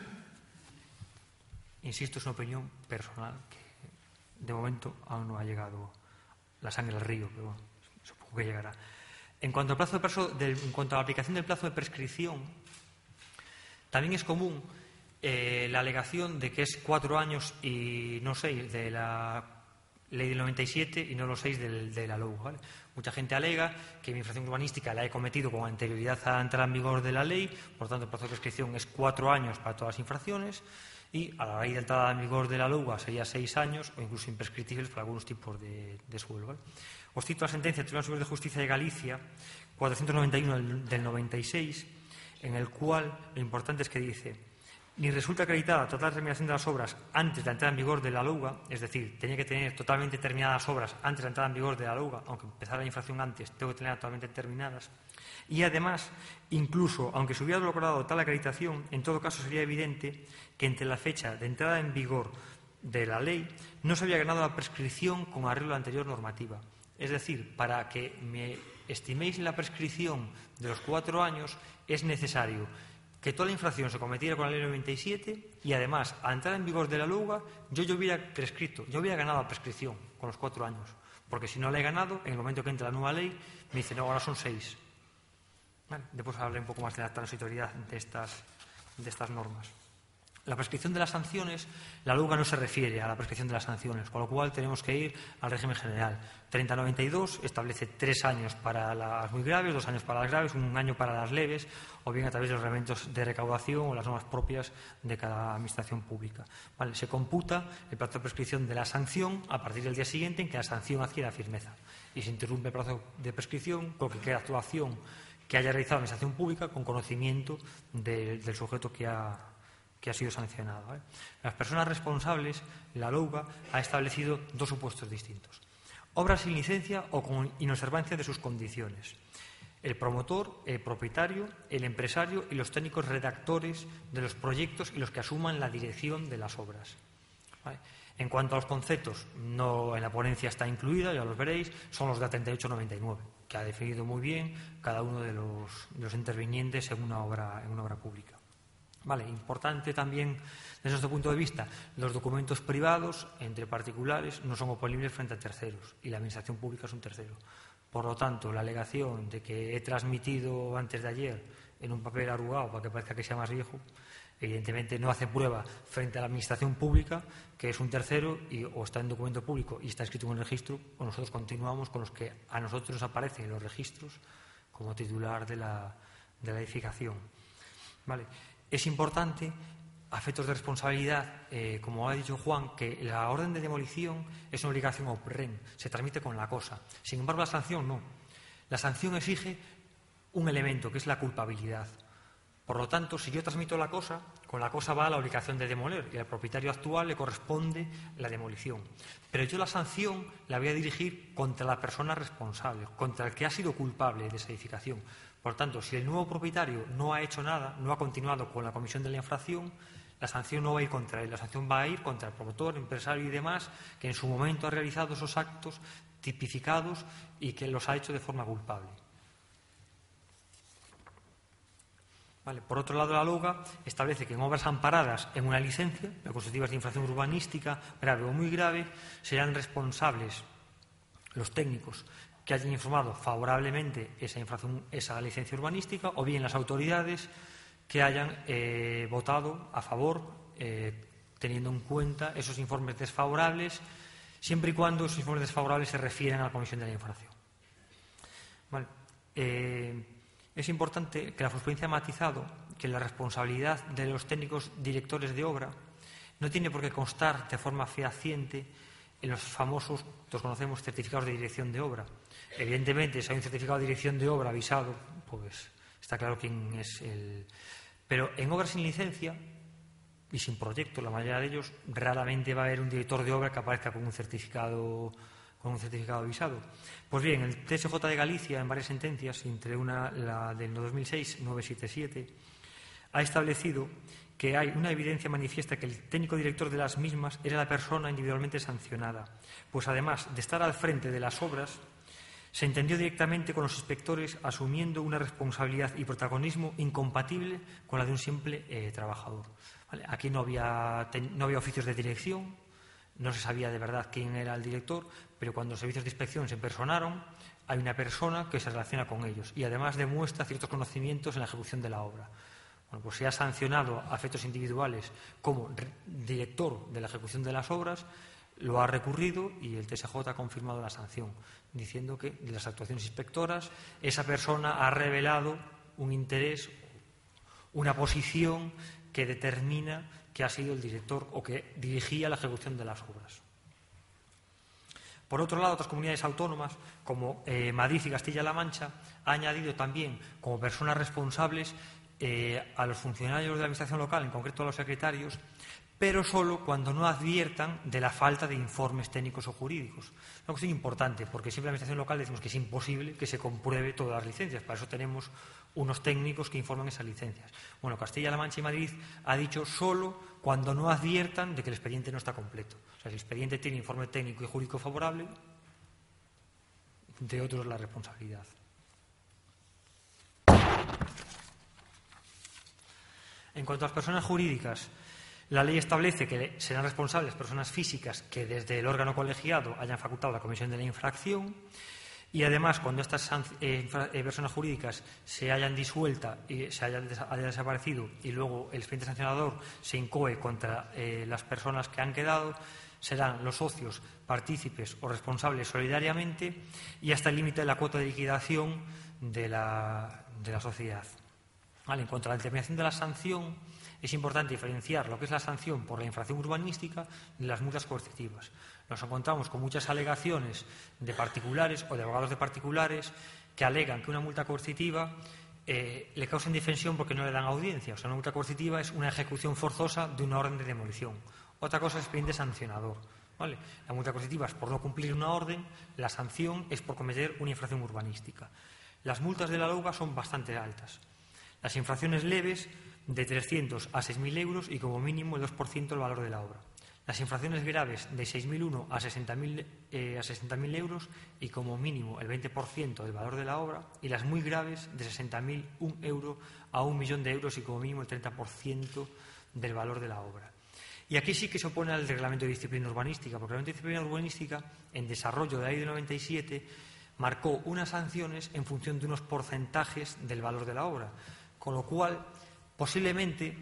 Insisto, es una opinión personal que de momento aún no ha llegado la sangre al río, pero bueno, supongo que llegará. En cuanto al plazo de plazo, de, en cuanto a la aplicación del plazo de prescripción, también es común eh, la alegación de que es cuatro años y no seis de la ley del noventa y siete y no los seis del, de la L O U, ¿vale? Mucha gente alega que mi infracción urbanística la he cometido con anterioridad a la entrada en vigor de la ley, por tanto el plazo de prescripción es cuatro años para todas las infracciones y a la ley de entrada en vigor de la L O U sería seis años o incluso imprescriptibles para algunos tipos de, de suelo, ¿vale? Os cito la sentencia del Tribunal Superior de Justicia de Galicia cuatrocientos noventa y uno del noventa y seis, en el cual lo importante es que dice: ni resulta acreditada total terminación de las obras antes de la entrada en vigor de la L O U, es decir, tenía que tener totalmente terminadas las obras antes de la entrada en vigor de la L O U, aunque empezara la infracción antes, tengo que tenerlas totalmente terminadas. Y además, incluso aunque se hubiera logrado tal acreditación, en todo caso sería evidente que entre la fecha de entrada en vigor de la ley no se había ganado la prescripción con arreglo a la anterior normativa. Es decir, para que me estiméis la prescripción de los cuatro años es necesario que toda la infracción se cometiera con la ley noventa y siete y además, al entrar en vigor de la L O U, yo ya hubiera prescrito, yo hubiera ganado la prescripción con los cuatro años. Porque si no la he ganado, en el momento que entra la nueva ley, me dice, no, ahora son seis. Vale, después hablaré un poco más de la transitoriedad de estas, de estas normas. La prescripción de las sanciones, la L O U no se refiere a la prescripción de las sanciones, con lo cual tenemos que ir al régimen general. treinta noventa y dos establece tres años para las muy graves, dos años para las graves, un año para las leves, o bien a través de los reglamentos de recaudación o las normas propias de cada administración pública. Vale, se computa el plazo de prescripción de la sanción a partir del día siguiente en que la sanción adquiera firmeza. Y se interrumpe el plazo de prescripción con cualquier actuación que haya realizado la administración pública con conocimiento de, del sujeto que ha que ha sido sancionado, ¿vale? Las personas responsables, la L O U ha establecido dos supuestos distintos: obras sin licencia o con inobservancia de sus condiciones. El promotor, el propietario, el empresario y los técnicos redactores de los proyectos y los que asuman la dirección de las obras, ¿vale? En cuanto a los conceptos, no en la ponencia está incluida, ya los veréis, son los de treinta y ocho noventa y nueve, que ha definido muy bien cada uno de los, de los intervinientes en una obra, en una obra pública. Vale, importante también desde nuestro punto de vista, los documentos privados entre particulares no son oponibles frente a terceros y la administración pública es un tercero. Por lo tanto, la alegación de que he transmitido antes de ayer en un papel arrugado para que parezca que sea más viejo, evidentemente no hace prueba frente a la administración pública, que es un tercero y o está en documento público y está escrito en el registro, o nosotros continuamos con los que a nosotros nos aparecen en los registros como titular de la, de la edificación. Vale. Es importante, a efectos de responsabilidad, eh, como ha dicho Juan, que la orden de demolición es una obligación op rem, se transmite con la cosa. Sin embargo, la sanción no. La sanción exige un elemento, que es la culpabilidad. Por lo tanto, si yo transmito la cosa, con la cosa va la obligación de demoler y al propietario actual le corresponde la demolición. Pero yo la sanción la voy a dirigir contra la persona responsable, contra el que ha sido culpable de esa edificación. Por tanto, si el nuevo propietario no ha hecho nada, no ha continuado con la comisión de la infracción, la la sanción no va a ir contra él, la sanción va a ir contra el promotor, empresario y demás, que en su momento ha realizado esos actos tipificados y que los ha hecho de forma culpable. Vale. Por otro lado, la LOGA establece que en obras amparadas en una licencia, constitutivas de infracción urbanística grave o muy grave, serán responsables los técnicos que hayan informado favorablemente esa, infracción, esa licencia urbanística, o bien las autoridades que hayan eh, votado a favor, eh, teniendo en cuenta esos informes desfavorables, siempre y cuando esos informes desfavorables se refieran a la comisión de la infracción. Vale. Eh, Es importante que la jurisprudencia ha matizado que la responsabilidad de los técnicos directores de obra no tiene por qué constar de forma fehaciente en los famosos, los conocemos, certificados de dirección de obra. Evidentemente, si hay un certificado de dirección de obra avisado, pues está claro quién es el... Pero en obras sin licencia y sin proyecto, la mayoría de ellos, raramente va a haber un director de obra que aparezca con un certificado con un certificado avisado. Pues bien, el T S J de Galicia, en varias sentencias, entre una, la del dos mil seis, novecientos setenta y siete, ha establecido que hay una evidencia manifiesta que el técnico director de las mismas era la persona individualmente sancionada, pues además de estar al frente de las obras, se entendió directamente con los inspectores asumiendo una responsabilidad y protagonismo incompatible con la de un simple eh, trabajador. ¿Vale? Aquí no había, no había oficios de dirección, no se sabía de verdad quién era el director, pero cuando los servicios de inspección se personaron, hay una persona que se relaciona con ellos y además demuestra ciertos conocimientos en la ejecución de la obra. Bueno, pues se ha sancionado a efectos individuales como director de la ejecución de las obras, lo ha recurrido y el T S J ha confirmado la sanción, diciendo que de las actuaciones inspectoras esa persona ha revelado un interés, una posición que determina que ha sido el director o que dirigía la ejecución de las obras. Por otro lado, otras comunidades autónomas, como eh, Madrid y Castilla-La Mancha, han añadido también como personas responsables eh, a los funcionarios de la administración local, en concreto a los secretarios, pero solo cuando no adviertan de la falta de informes técnicos o jurídicos. Una cuestión importante, porque siempre en la administración local decimos que es imposible que se compruebe todas las licencias. Para eso tenemos unos técnicos que informan esas licencias. Bueno, Castilla-La Mancha y Madrid ha dicho solo cuando no adviertan de que el expediente no está completo. O sea, si el expediente tiene informe técnico y jurídico favorable, de otros la responsabilidad. En cuanto a las personas jurídicas, la ley establece que serán responsables personas físicas que desde el órgano colegiado hayan facultado la comisión de la infracción y además cuando estas eh, personas jurídicas se hayan disuelta y se hayan, hayan desaparecido y luego el expediente sancionador se incoe contra eh, las personas que han quedado, serán los socios, partícipes o responsables solidariamente y hasta el límite de la cuota de liquidación de la, de la sociedad. Vale, en cuanto a la determinación de la sanción, es importante diferenciar lo que es la sanción por la infracción urbanística de las multas coercitivas. Nos encontramos con muchas alegaciones de particulares o de abogados de particulares que alegan que una multa coercitiva eh, le causa indefensión porque no le dan audiencia. O sea, una multa coercitiva es una ejecución forzosa de una orden de demolición. Otra cosa es expediente sancionador. ¿Vale? La multa coercitiva es por no cumplir una orden, la sanción es por cometer una infracción urbanística. Las multas de la LOGA son bastante altas. Las infracciones leves de trescientos a seis mil euros y como mínimo el dos por ciento del valor de la obra. Las infracciones graves de seis mil uno a sesenta mil eh, euros y como mínimo el veinte por ciento del valor de la obra y las muy graves de sesenta mil un euro a un millón de euros y como mínimo el treinta por ciento del valor de la obra. Y aquí sí que se opone al reglamento de disciplina urbanística, porque el reglamento de disciplina urbanística, en desarrollo de la ley de noventa y siete, marcó unas sanciones en función de unos porcentajes del valor de la obra, con lo cual posiblemente,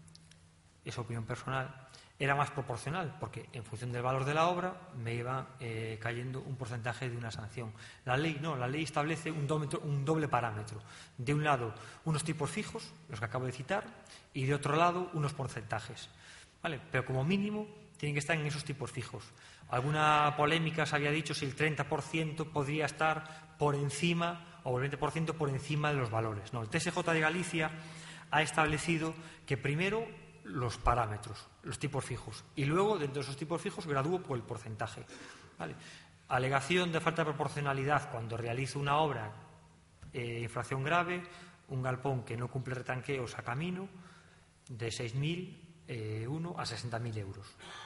es opinión personal, era más proporcional, porque en función del valor de la obra me iba eh, cayendo un porcentaje de una sanción. La ley no, la ley establece un doble, un doble parámetro. De un lado, unos tipos fijos, los que acabo de citar, y de otro lado, unos porcentajes. ¿Vale? Pero como mínimo, tienen que estar en esos tipos fijos. Alguna polémica se había dicho si el treinta por ciento podría estar por encima o el veinte por ciento por encima de los valores. No, el T S J de Galicia ha establecido que primero los parámetros, los tipos fijos, y luego dentro de esos tipos fijos gradúo por el porcentaje. ¿Vale? Alegación de falta de proporcionalidad cuando realizo una obra, eh, infracción grave, un galpón que no cumple retanqueos a camino, de seis mil eh, uno a sesenta mil euros.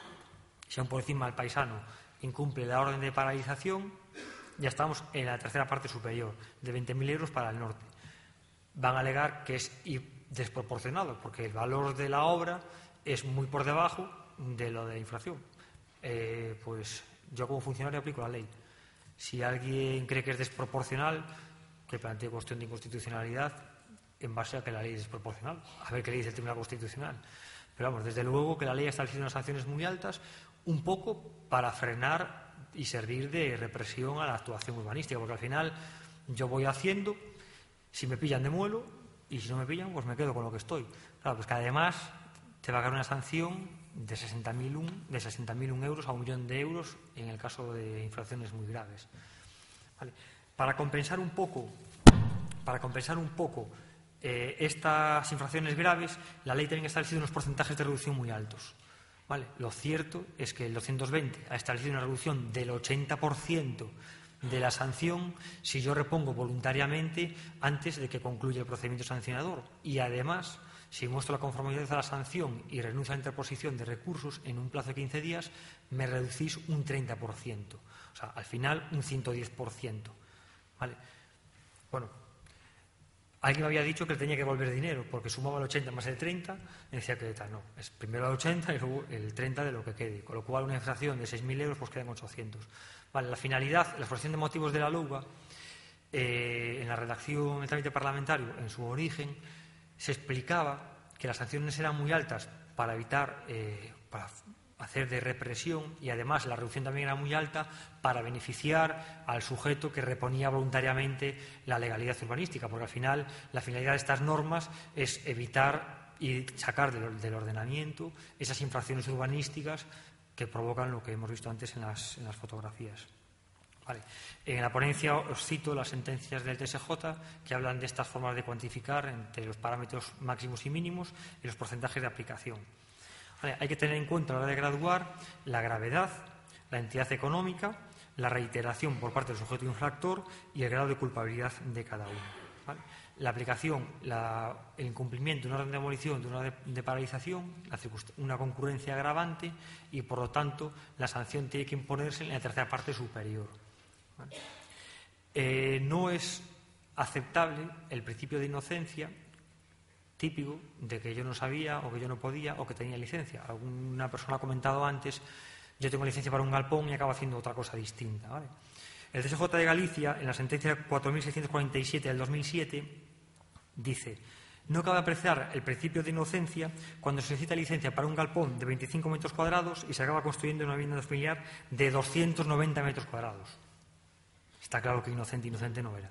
Si aún por encima el paisano incumple la orden de paralización, ya estamos en la tercera parte superior, de veinte mil euros para el norte. Van a alegar que es desproporcionado, porque el valor de la obra es muy por debajo de lo de la infracción. Eh, pues yo como funcionario aplico la ley. Si alguien cree que es desproporcional, que plantee cuestión de inconstitucionalidad en base a que la ley es desproporcional. A ver qué le dice el Tribunal Constitucional. Pero vamos, desde luego que la ley ha establecido unas sanciones muy altas, un poco para frenar y servir de represión a la actuación urbanística, porque al final yo voy haciendo, si me pillan demuelo, y si no me pillan, pues me quedo con lo que estoy. Claro, pues que además te va a caer una sanción de sesenta mil un euros a un millón de euros en el caso de infracciones muy graves. Vale. Para compensar un poco, para compensar un poco eh, estas infracciones graves, la ley también ha establecido unos porcentajes de reducción muy altos. Vale. Lo cierto es que el doscientos veinte ha establecido una reducción del ochenta por ciento de la sanción si yo repongo voluntariamente antes de que concluya el procedimiento sancionador. Y además, si muestro la conformidad a la sanción y renuncio a la interposición de recursos en un plazo de quince días, me reducís un treinta por ciento. O sea, al final un ciento diez por ciento. ¿Vale? Bueno, alguien me había dicho que le tenía que devolver dinero porque sumaba el ochenta más el treinta y decía que tal, no, es primero el ochenta y luego el treinta de lo que quede. Con lo cual, una infracción de seis mil euros pues quedan ochocientos. Vale, la finalidad, la exposición de motivos de la LOUGA, eh, en la redacción del trámite parlamentario, en su origen, se explicaba que las sanciones eran muy altas para evitar, eh, para hacer de represión, y además la reducción también era muy alta para beneficiar al sujeto que reponía voluntariamente la legalidad urbanística, porque al final la finalidad de estas normas es evitar y sacar del, del ordenamiento esas infracciones urbanísticas que provocan lo que hemos visto antes en las, en las fotografías. Vale. En la ponencia os cito las sentencias del T S J que hablan de estas formas de cuantificar entre los parámetros máximos y mínimos y los porcentajes de aplicación. Vale. Hay que tener en cuenta a la hora de graduar la gravedad, la entidad económica, la reiteración por parte del sujeto infractor y el grado de culpabilidad de cada uno. ¿Vale? La aplicación, la, el incumplimiento de una orden de demolición, de una de, de paralización, la una concurrencia agravante y, por lo tanto, la sanción tiene que imponerse en la tercera parte superior. ¿Vale? Eh, no es aceptable el principio de inocencia típico de que yo no sabía o que yo no podía o que tenía licencia. Alguna persona ha comentado antes, yo tengo licencia para un galpón y acabo haciendo otra cosa distinta. ¿Vale? El T S J de Galicia, en la sentencia cuatro mil seiscientos cuarenta y siete del dos mil siete, dice: no cabe apreciar el principio de inocencia cuando se solicita licencia para un galpón de veinticinco metros cuadrados y se acaba construyendo una vivienda familiar de doscientos noventa metros cuadrados. Está claro que inocente, inocente no era.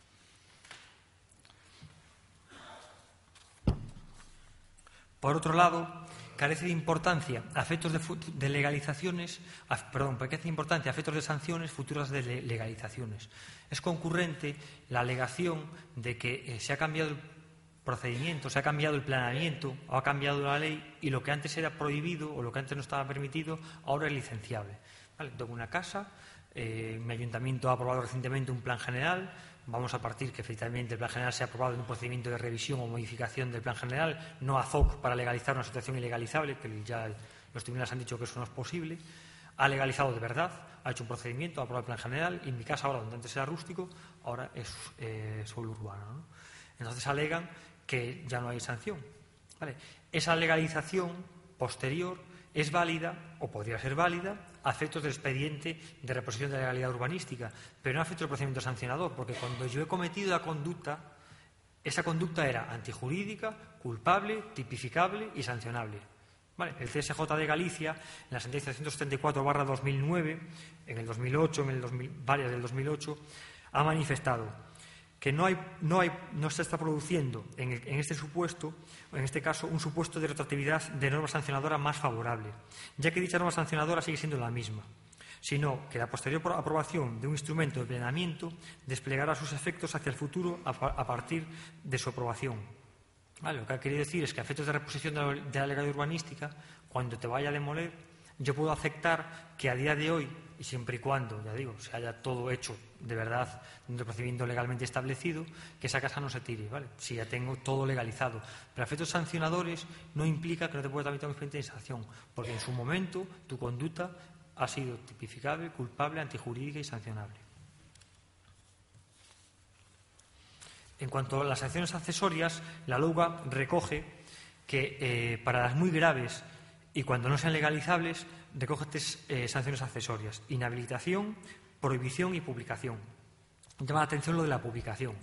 Por otro lado, carece de importancia a efectos de, de legalizaciones, a, perdón, carece de importancia a efectos de sanciones futuras de le, legalizaciones. Es concurrente la alegación de que eh, se ha cambiado el procedimiento, se ha cambiado el planeamiento o ha cambiado la ley y lo que antes era prohibido o lo que antes no estaba permitido ahora es licenciable. ¿Vale? Tengo una casa, eh, mi ayuntamiento ha aprobado recientemente un plan general. Vamos a partir que efectivamente el plan general se ha aprobado en un procedimiento de revisión o modificación del plan general, no ad hoc para legalizar una situación ilegalizable, que ya los tribunales han dicho que eso no es posible. Ha legalizado de verdad, ha hecho un procedimiento, ha aprobado el plan general y en mi casa ahora, donde antes era rústico, ahora es eh, suelo urbano, ¿no? Entonces alegan que ya no hay sanción. ¿Vale? Esa legalización posterior es válida, o podría ser válida, a efectos del expediente de reposición de la legalidad urbanística, pero no a efectos del procedimiento sancionador, porque cuando yo he cometido la conducta, esa conducta era antijurídica, culpable, tipificable y sancionable. ¿Vale? El T S J de Galicia, en la sentencia ciento setenta y cuatro barra dos mil nueve, en el dos mil ocho, en el dos mil, varias del dos mil ocho, ha manifestado que no, hay, no, hay, no se está produciendo en, el, en este supuesto, en este caso, un supuesto de retroactividad de norma sancionadora más favorable, ya que dicha norma sancionadora sigue siendo la misma, sino que la posterior aprobación de un instrumento de planeamiento desplegará sus efectos hacia el futuro a, a partir de su aprobación. Vale, lo que ha querido decir es que a efectos de reposición de la, de la legalidad urbanística, cuando te vaya a demoler, yo puedo aceptar que a día de hoy, y siempre y cuando, ya digo, se haya todo hecho de verdad dentro del procedimiento legalmente establecido, que esa casa no se tire, ¿vale? Si ya tengo todo legalizado. Pero a efectos sancionadores no implica que no te pueda tramitar un expediente de sanción, porque en su momento tu conducta ha sido tipificable, culpable, antijurídica y sancionable. En cuanto a las sanciones accesorias, la LOUGA recoge que eh, para las muy graves y cuando no sean legalizables, recoge tres eh, sanciones accesorias: inhabilitación, prohibición y publicación. Llama la atención lo de la publicación.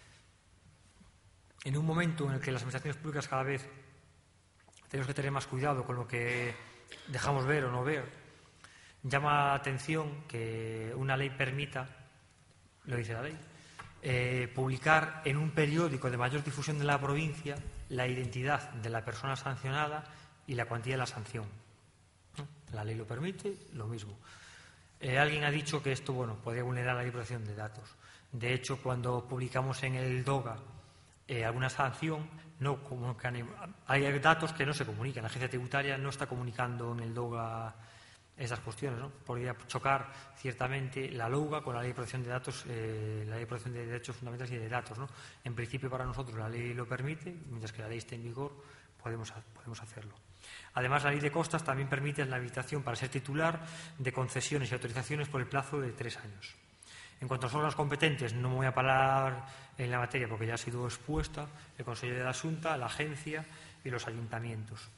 En un momento en el que las administraciones públicas cada vez tenemos que tener más cuidado con lo que dejamos ver o no ver, llama la atención que una ley permita, lo dice la ley, eh, publicar en un periódico de mayor difusión de la provincia la identidad de la persona sancionada y la cuantía de la sanción. La ley lo permite, lo mismo. Eh, alguien ha dicho que esto, bueno, podría vulnerar la ley de protección de datos. De hecho, cuando publicamos en el DOGA eh, alguna sanción, no comunican, hay datos que no se comunican. La agencia tributaria no está comunicando en el DOGA esas cuestiones, ¿no? Podría chocar ciertamente la LOUGA con la ley de protección de datos, eh, la ley de protección de derechos fundamentales y de datos, ¿no? En principio, para nosotros la ley lo permite, mientras que la ley esté en vigor, podemos, podemos hacerlo. Además, la ley de costas también permite la habilitación para ser titular de concesiones y autorizaciones por el plazo de tres años. En cuanto a los órganos competentes, no me voy a parar en la materia porque ya ha sido expuesta: el Consejo de la Xunta, la agencia y los ayuntamientos.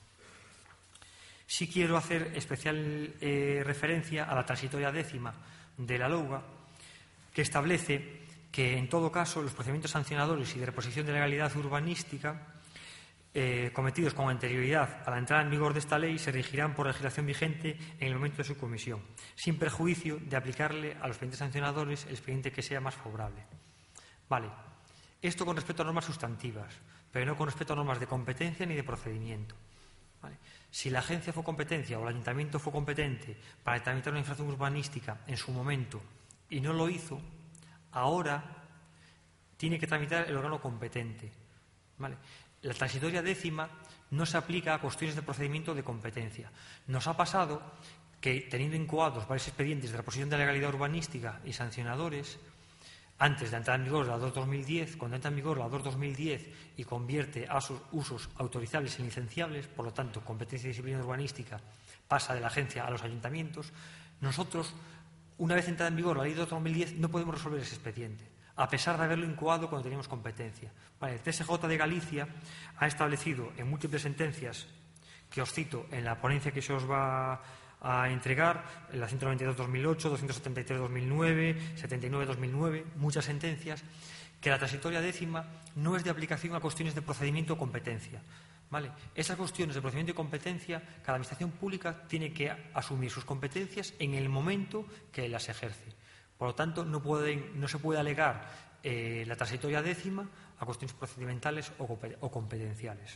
Sí quiero hacer especial eh, referencia a la transitoria décima de la LOUGA, que establece que, en todo caso, los procedimientos sancionadores y de reposición de legalidad urbanística eh, cometidos con anterioridad a la entrada en vigor de esta ley se regirán por legislación vigente en el momento de su comisión, sin perjuicio de aplicarle a los expedientes sancionadores el expediente que sea más favorable. Vale, esto con respecto a normas sustantivas, pero no con respecto a normas de competencia ni de procedimiento. ¿Vale? Si la agencia fue competencia o el ayuntamiento fue competente para tramitar una infracción urbanística en su momento y no lo hizo, ahora tiene que tramitar el órgano competente. ¿Vale? La transitoria décima no se aplica a cuestiones de procedimiento de competencia. Nos ha pasado que, teniendo incoados varios expedientes de reposición de legalidad urbanística y sancionadores, antes de entrar en vigor la D O R dos mil diez, cuando entra en vigor la D O R dos mil diez y convierte a sus usos autorizables en licenciables, por lo tanto, competencia y disciplina urbanística pasa de la agencia a los ayuntamientos, nosotros, una vez entrada en vigor la ley de dos mil diez, no podemos resolver ese expediente, a pesar de haberlo incoado cuando teníamos competencia. Vale, el T S J de Galicia ha establecido en múltiples sentencias, que os cito en la ponencia que se os va a entregar, la ciento noventa y dos barra dos mil ocho, doscientos setenta y tres barra dos mil nueve, setenta y nueve barra dos mil nueve, muchas sentencias, que la transitoria décima no es de aplicación a cuestiones de procedimiento o competencia. ¿Vale? Esas cuestiones de procedimiento y competencia, cada administración pública tiene que asumir sus competencias en el momento que las ejerce. Por lo tanto, no, pueden, no se puede alegar eh, la transitoria décima a cuestiones procedimentales o, o competenciales.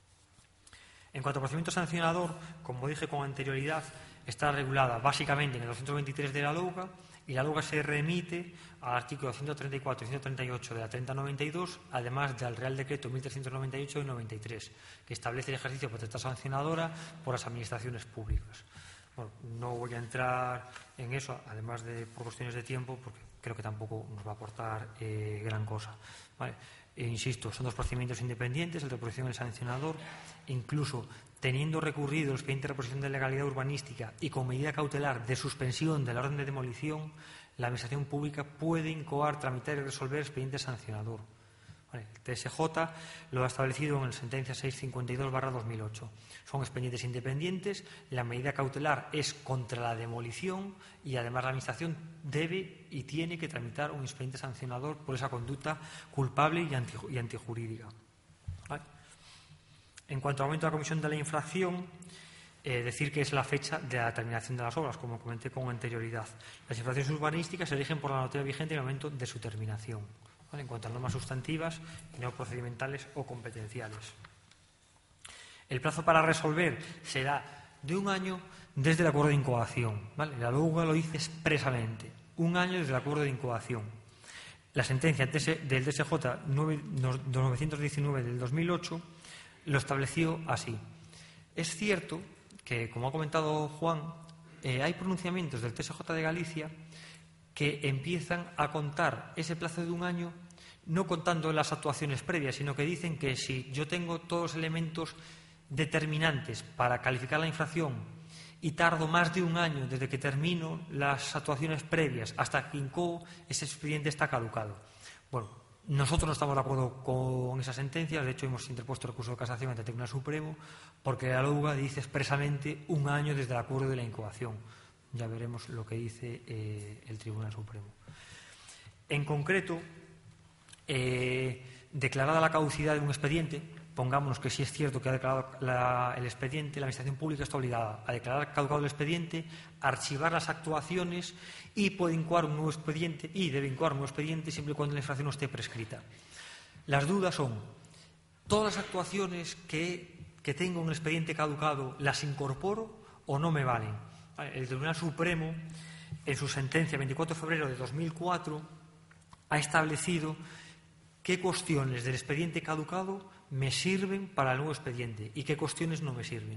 En cuanto al procedimiento sancionador, como dije con anterioridad, está regulada básicamente en el doscientos veintitrés de la LOUGA, y la LOUGA se remite al artículo ciento treinta y cuatro y ciento treinta y ocho de la treinta noventa y dos, además del Real Decreto mil trescientos noventa y ocho de noventa y tres, que establece el ejercicio de potestad sancionadora por las administraciones públicas. Bueno, no voy a entrar en eso, además de por cuestiones de tiempo, porque creo que tampoco nos va a aportar eh, gran cosa. Vale. E insisto, son dos procedimientos independientes, el de reposición y el sancionador. Incluso teniendo recurrido el expediente de reposición de legalidad urbanística y con medida cautelar de suspensión de la orden de demolición, la administración pública puede incoar, tramitar y resolver el expediente sancionador. Vale, el T S J lo ha establecido en la sentencia seiscientos cincuenta y dos barra dos mil ocho. Son expedientes independientes, la medida cautelar es contra la demolición y además la administración debe y tiene que tramitar un expediente sancionador por esa conducta culpable y, anti, y antijurídica. Vale. En cuanto al aumento de la comisión de la infracción, eh, decir que es la fecha de la terminación de las obras, como comenté con anterioridad. Las infracciones urbanísticas se eligen por la normativa vigente en el momento de su terminación. ¿Vale? En cuanto a normas sustantivas y no procedimentales o competenciales. El plazo para resolver será de un año desde el acuerdo de incoación. ¿Vale? La LOUGA lo dice expresamente, un año desde el acuerdo de incoación. La sentencia del T S J novecientos diecinueve del dos mil ocho lo estableció así. Es cierto que, como ha comentado Juan, eh, hay pronunciamientos del T S J de Galicia que empiezan a contar ese plazo de un año no contando las actuaciones previas, sino que dicen que si yo tengo todos los elementos determinantes para calificar la infracción y tardo más de un año desde que termino las actuaciones previas hasta que incoo, ese expediente está caducado. Bueno, nosotros no estamos de acuerdo con esas sentencias, de hecho hemos interpuesto recurso de casación ante el Tribunal Supremo porque la L O U G A dice expresamente un año desde el acuerdo de la incoación. Ya veremos lo que dice eh, el Tribunal Supremo. En concreto, eh, declarada la caducidad de un expediente, pongámonos que sí es cierto que ha declarado la, el expediente, la Administración Pública está obligada a declarar caducado el expediente, archivar las actuaciones y puede incoar un nuevo expediente y debe incoar un nuevo expediente siempre y cuando la infracción no esté prescrita. Las dudas son, ¿todas las actuaciones que, que tengo en un expediente caducado las incorporo o no me valen? El Tribunal Supremo, en su sentencia veinticuatro de febrero de dos mil cuatro, ha establecido qué cuestiones del expediente caducado me sirven para el nuevo expediente y qué cuestiones no me sirven.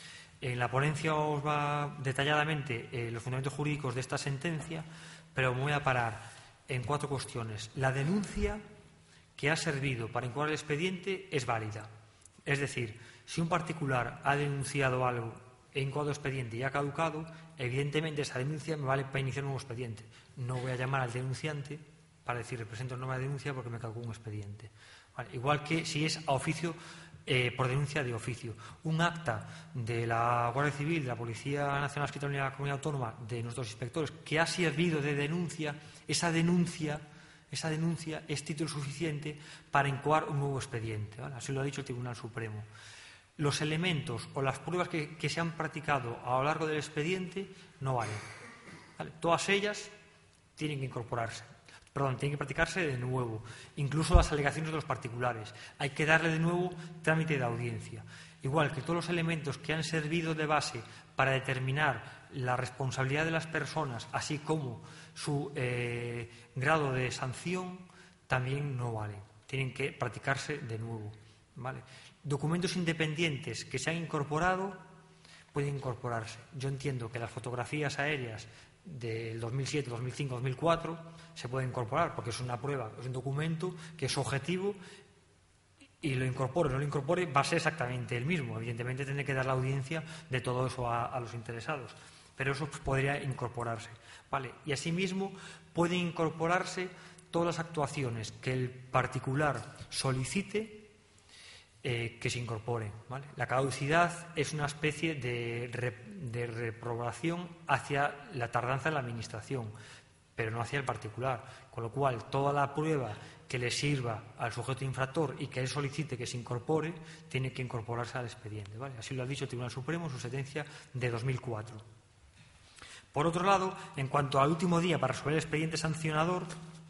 En la ponencia os va detalladamente eh, los fundamentos jurídicos de esta sentencia, pero me voy a parar en cuatro cuestiones. La denuncia que ha servido para incoar el expediente es válida. Es decir, si un particular ha denunciado algo e incoado el expediente y ha caducado, evidentemente esa denuncia me vale para iniciar un nuevo expediente. No voy a llamar al denunciante para decir represento una nueva denuncia porque me caducó un expediente. Vale, igual que si es a oficio, eh, por denuncia de oficio. Un acta de la Guardia Civil, de la Policía Nacional Escrita en la Comunidad Autónoma, de nuestros inspectores, que ha servido de denuncia, esa denuncia, esa denuncia es título suficiente para incoar un nuevo expediente. ¿Vale? Así lo ha dicho el Tribunal Supremo. Los elementos o las pruebas que, que se han practicado a lo largo del expediente no valen. ¿Vale? Todas ellas tienen que incorporarse. Perdón, tienen que practicarse de nuevo. Incluso las alegaciones de los particulares. Hay que darle de nuevo trámite de audiencia. Igual que todos los elementos que han servido de base para determinar la responsabilidad de las personas, así como su eh, grado de sanción, también no valen. Tienen que practicarse de nuevo. ¿Vale? Documentos independientes que se han incorporado pueden incorporarse. Yo entiendo que las fotografías aéreas del dos mil siete, dos mil cinco, dos mil cuatro se pueden incorporar porque es una prueba, es un documento que es objetivo y lo incorpore o no lo incorpore va a ser exactamente el mismo. Evidentemente tendré que dar la audiencia de todo eso a, a los interesados, pero eso pues, podría incorporarse. ¿Vale? Y asimismo pueden incorporarse todas las actuaciones que el particular solicite Eh, que se incorpore. ¿Vale? La caducidad es una especie de, re, de reprobación hacia la tardanza de la Administración, pero no hacia el particular. Con lo cual, toda la prueba que le sirva al sujeto infractor y que él solicite que se incorpore, tiene que incorporarse al expediente. ¿Vale? Así lo ha dicho el Tribunal Supremo en su sentencia de dos mil cuatro. Por otro lado, en cuanto al último día para resolver el expediente sancionador,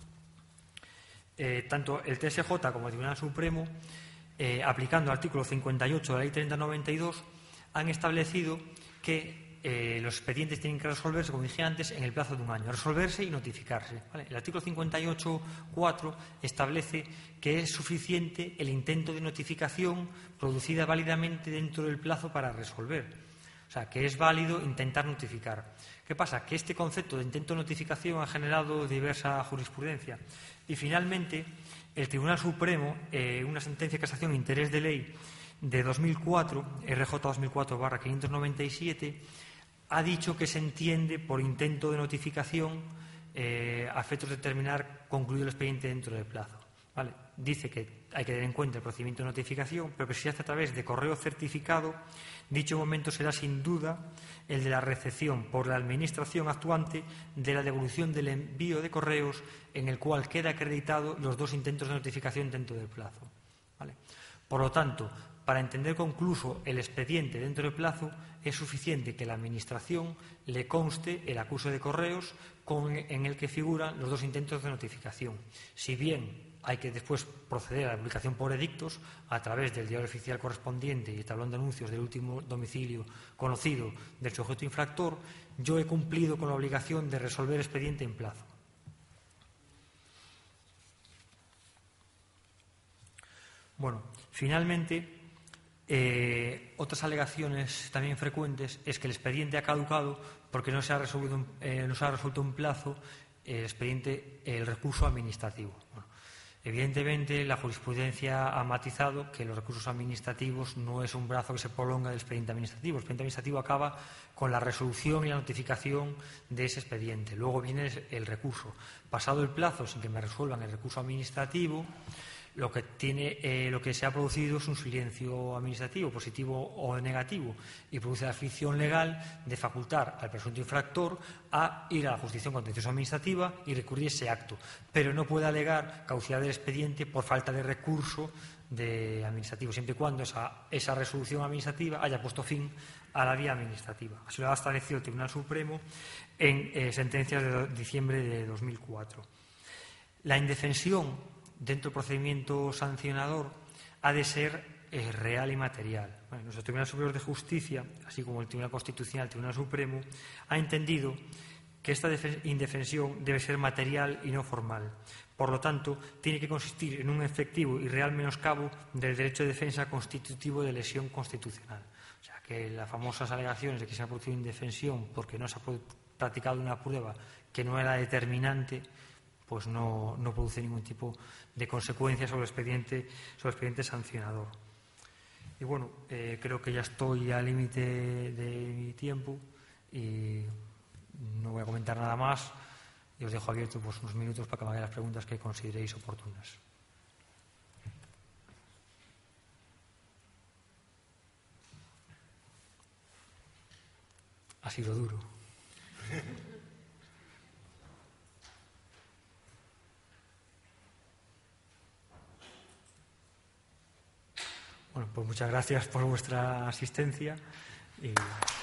eh, tanto el T S J como el Tribunal Supremo, Eh, aplicando el artículo cincuenta y ocho de la Ley treinta noventa y dos, han establecido que eh, los expedientes tienen que resolverse, como dije antes, en el plazo de un año. Resolverse y notificarse. ¿Vale? El artículo cincuenta y ocho punto cuatro establece que es suficiente el intento de notificación producida válidamente dentro del plazo para resolver. O sea, que es válido intentar notificar. ¿Qué pasa? Que este concepto de intento de notificación ha generado diversa jurisprudencia. Y finalmente, el Tribunal Supremo, eh, una sentencia de casación de interés de ley de dos mil cuatro, R J dos mil cuatro barra quinientos noventa y siete, ha dicho que se entiende por intento de notificación eh, a efectos de determinar concluido el expediente dentro del plazo. ¿Vale? Dice que hay que tener en cuenta el procedimiento de notificación, pero que si se hace a través de correo certificado, dicho momento será sin duda el de la recepción por la Administración actuante de la devolución del envío de correos en el cual queda acreditado los dos intentos de notificación dentro del plazo. ¿Vale? Por lo tanto, para entender concluso el expediente dentro del plazo, es suficiente que la Administración le conste el acuso de correos con, en el que figuran los dos intentos de notificación. Si bien hay que después proceder a la publicación por edictos a través del diario oficial correspondiente y el tablón de anuncios del último domicilio conocido del sujeto infractor, yo he cumplido con la obligación de resolver el expediente en plazo. Bueno, finalmente, Eh, otras alegaciones también frecuentes es que el expediente ha caducado porque no se ha resuelto un, eh, no se ha resuelto un plazo el expediente, el recurso administrativo. Bueno, evidentemente, la jurisprudencia ha matizado que los recursos administrativos no es un brazo que se prolonga del expediente administrativo. El expediente administrativo acaba con la resolución y la notificación de ese expediente. Luego viene el recurso. Pasado el plazo sin que me resuelvan el recurso administrativo, lo que, tiene, eh, lo que se ha producido es un silencio administrativo, positivo o negativo, y produce la ficción legal de facultar al presunto infractor a ir a la jurisdicción contenciosa administrativa y recurrir ese acto, pero no puede alegar caducidad del expediente por falta de recurso de administrativo, siempre y cuando esa, esa resolución administrativa haya puesto fin a la vía administrativa. Así lo ha establecido el Tribunal Supremo en eh, sentencias de diciembre de dos mil cuatro. La indefensión dentro del procedimiento sancionador ha de ser eh, real y material. Bueno, nuestro Tribunal Superior de Justicia, así como el Tribunal Constitucional, el Tribunal Supremo, ha entendido que esta indefensión debe ser material y no formal. Por lo tanto, tiene que consistir en un efectivo y real menoscabo del derecho de defensa constitutivo de lesión constitucional. O sea, que las famosas alegaciones de que se ha producido indefensión porque no se ha practicado una prueba que no era determinante, pues no, no produce ningún tipo de consecuencia sobre el expediente, sobre el expediente sancionador. Y bueno, eh, creo que ya estoy al límite de mi tiempo y no voy a comentar nada más y os dejo abierto pues, unos minutos para que me hagáis las preguntas que consideréis oportunas. Ha sido duro. Bueno, pues muchas gracias por vuestra asistencia y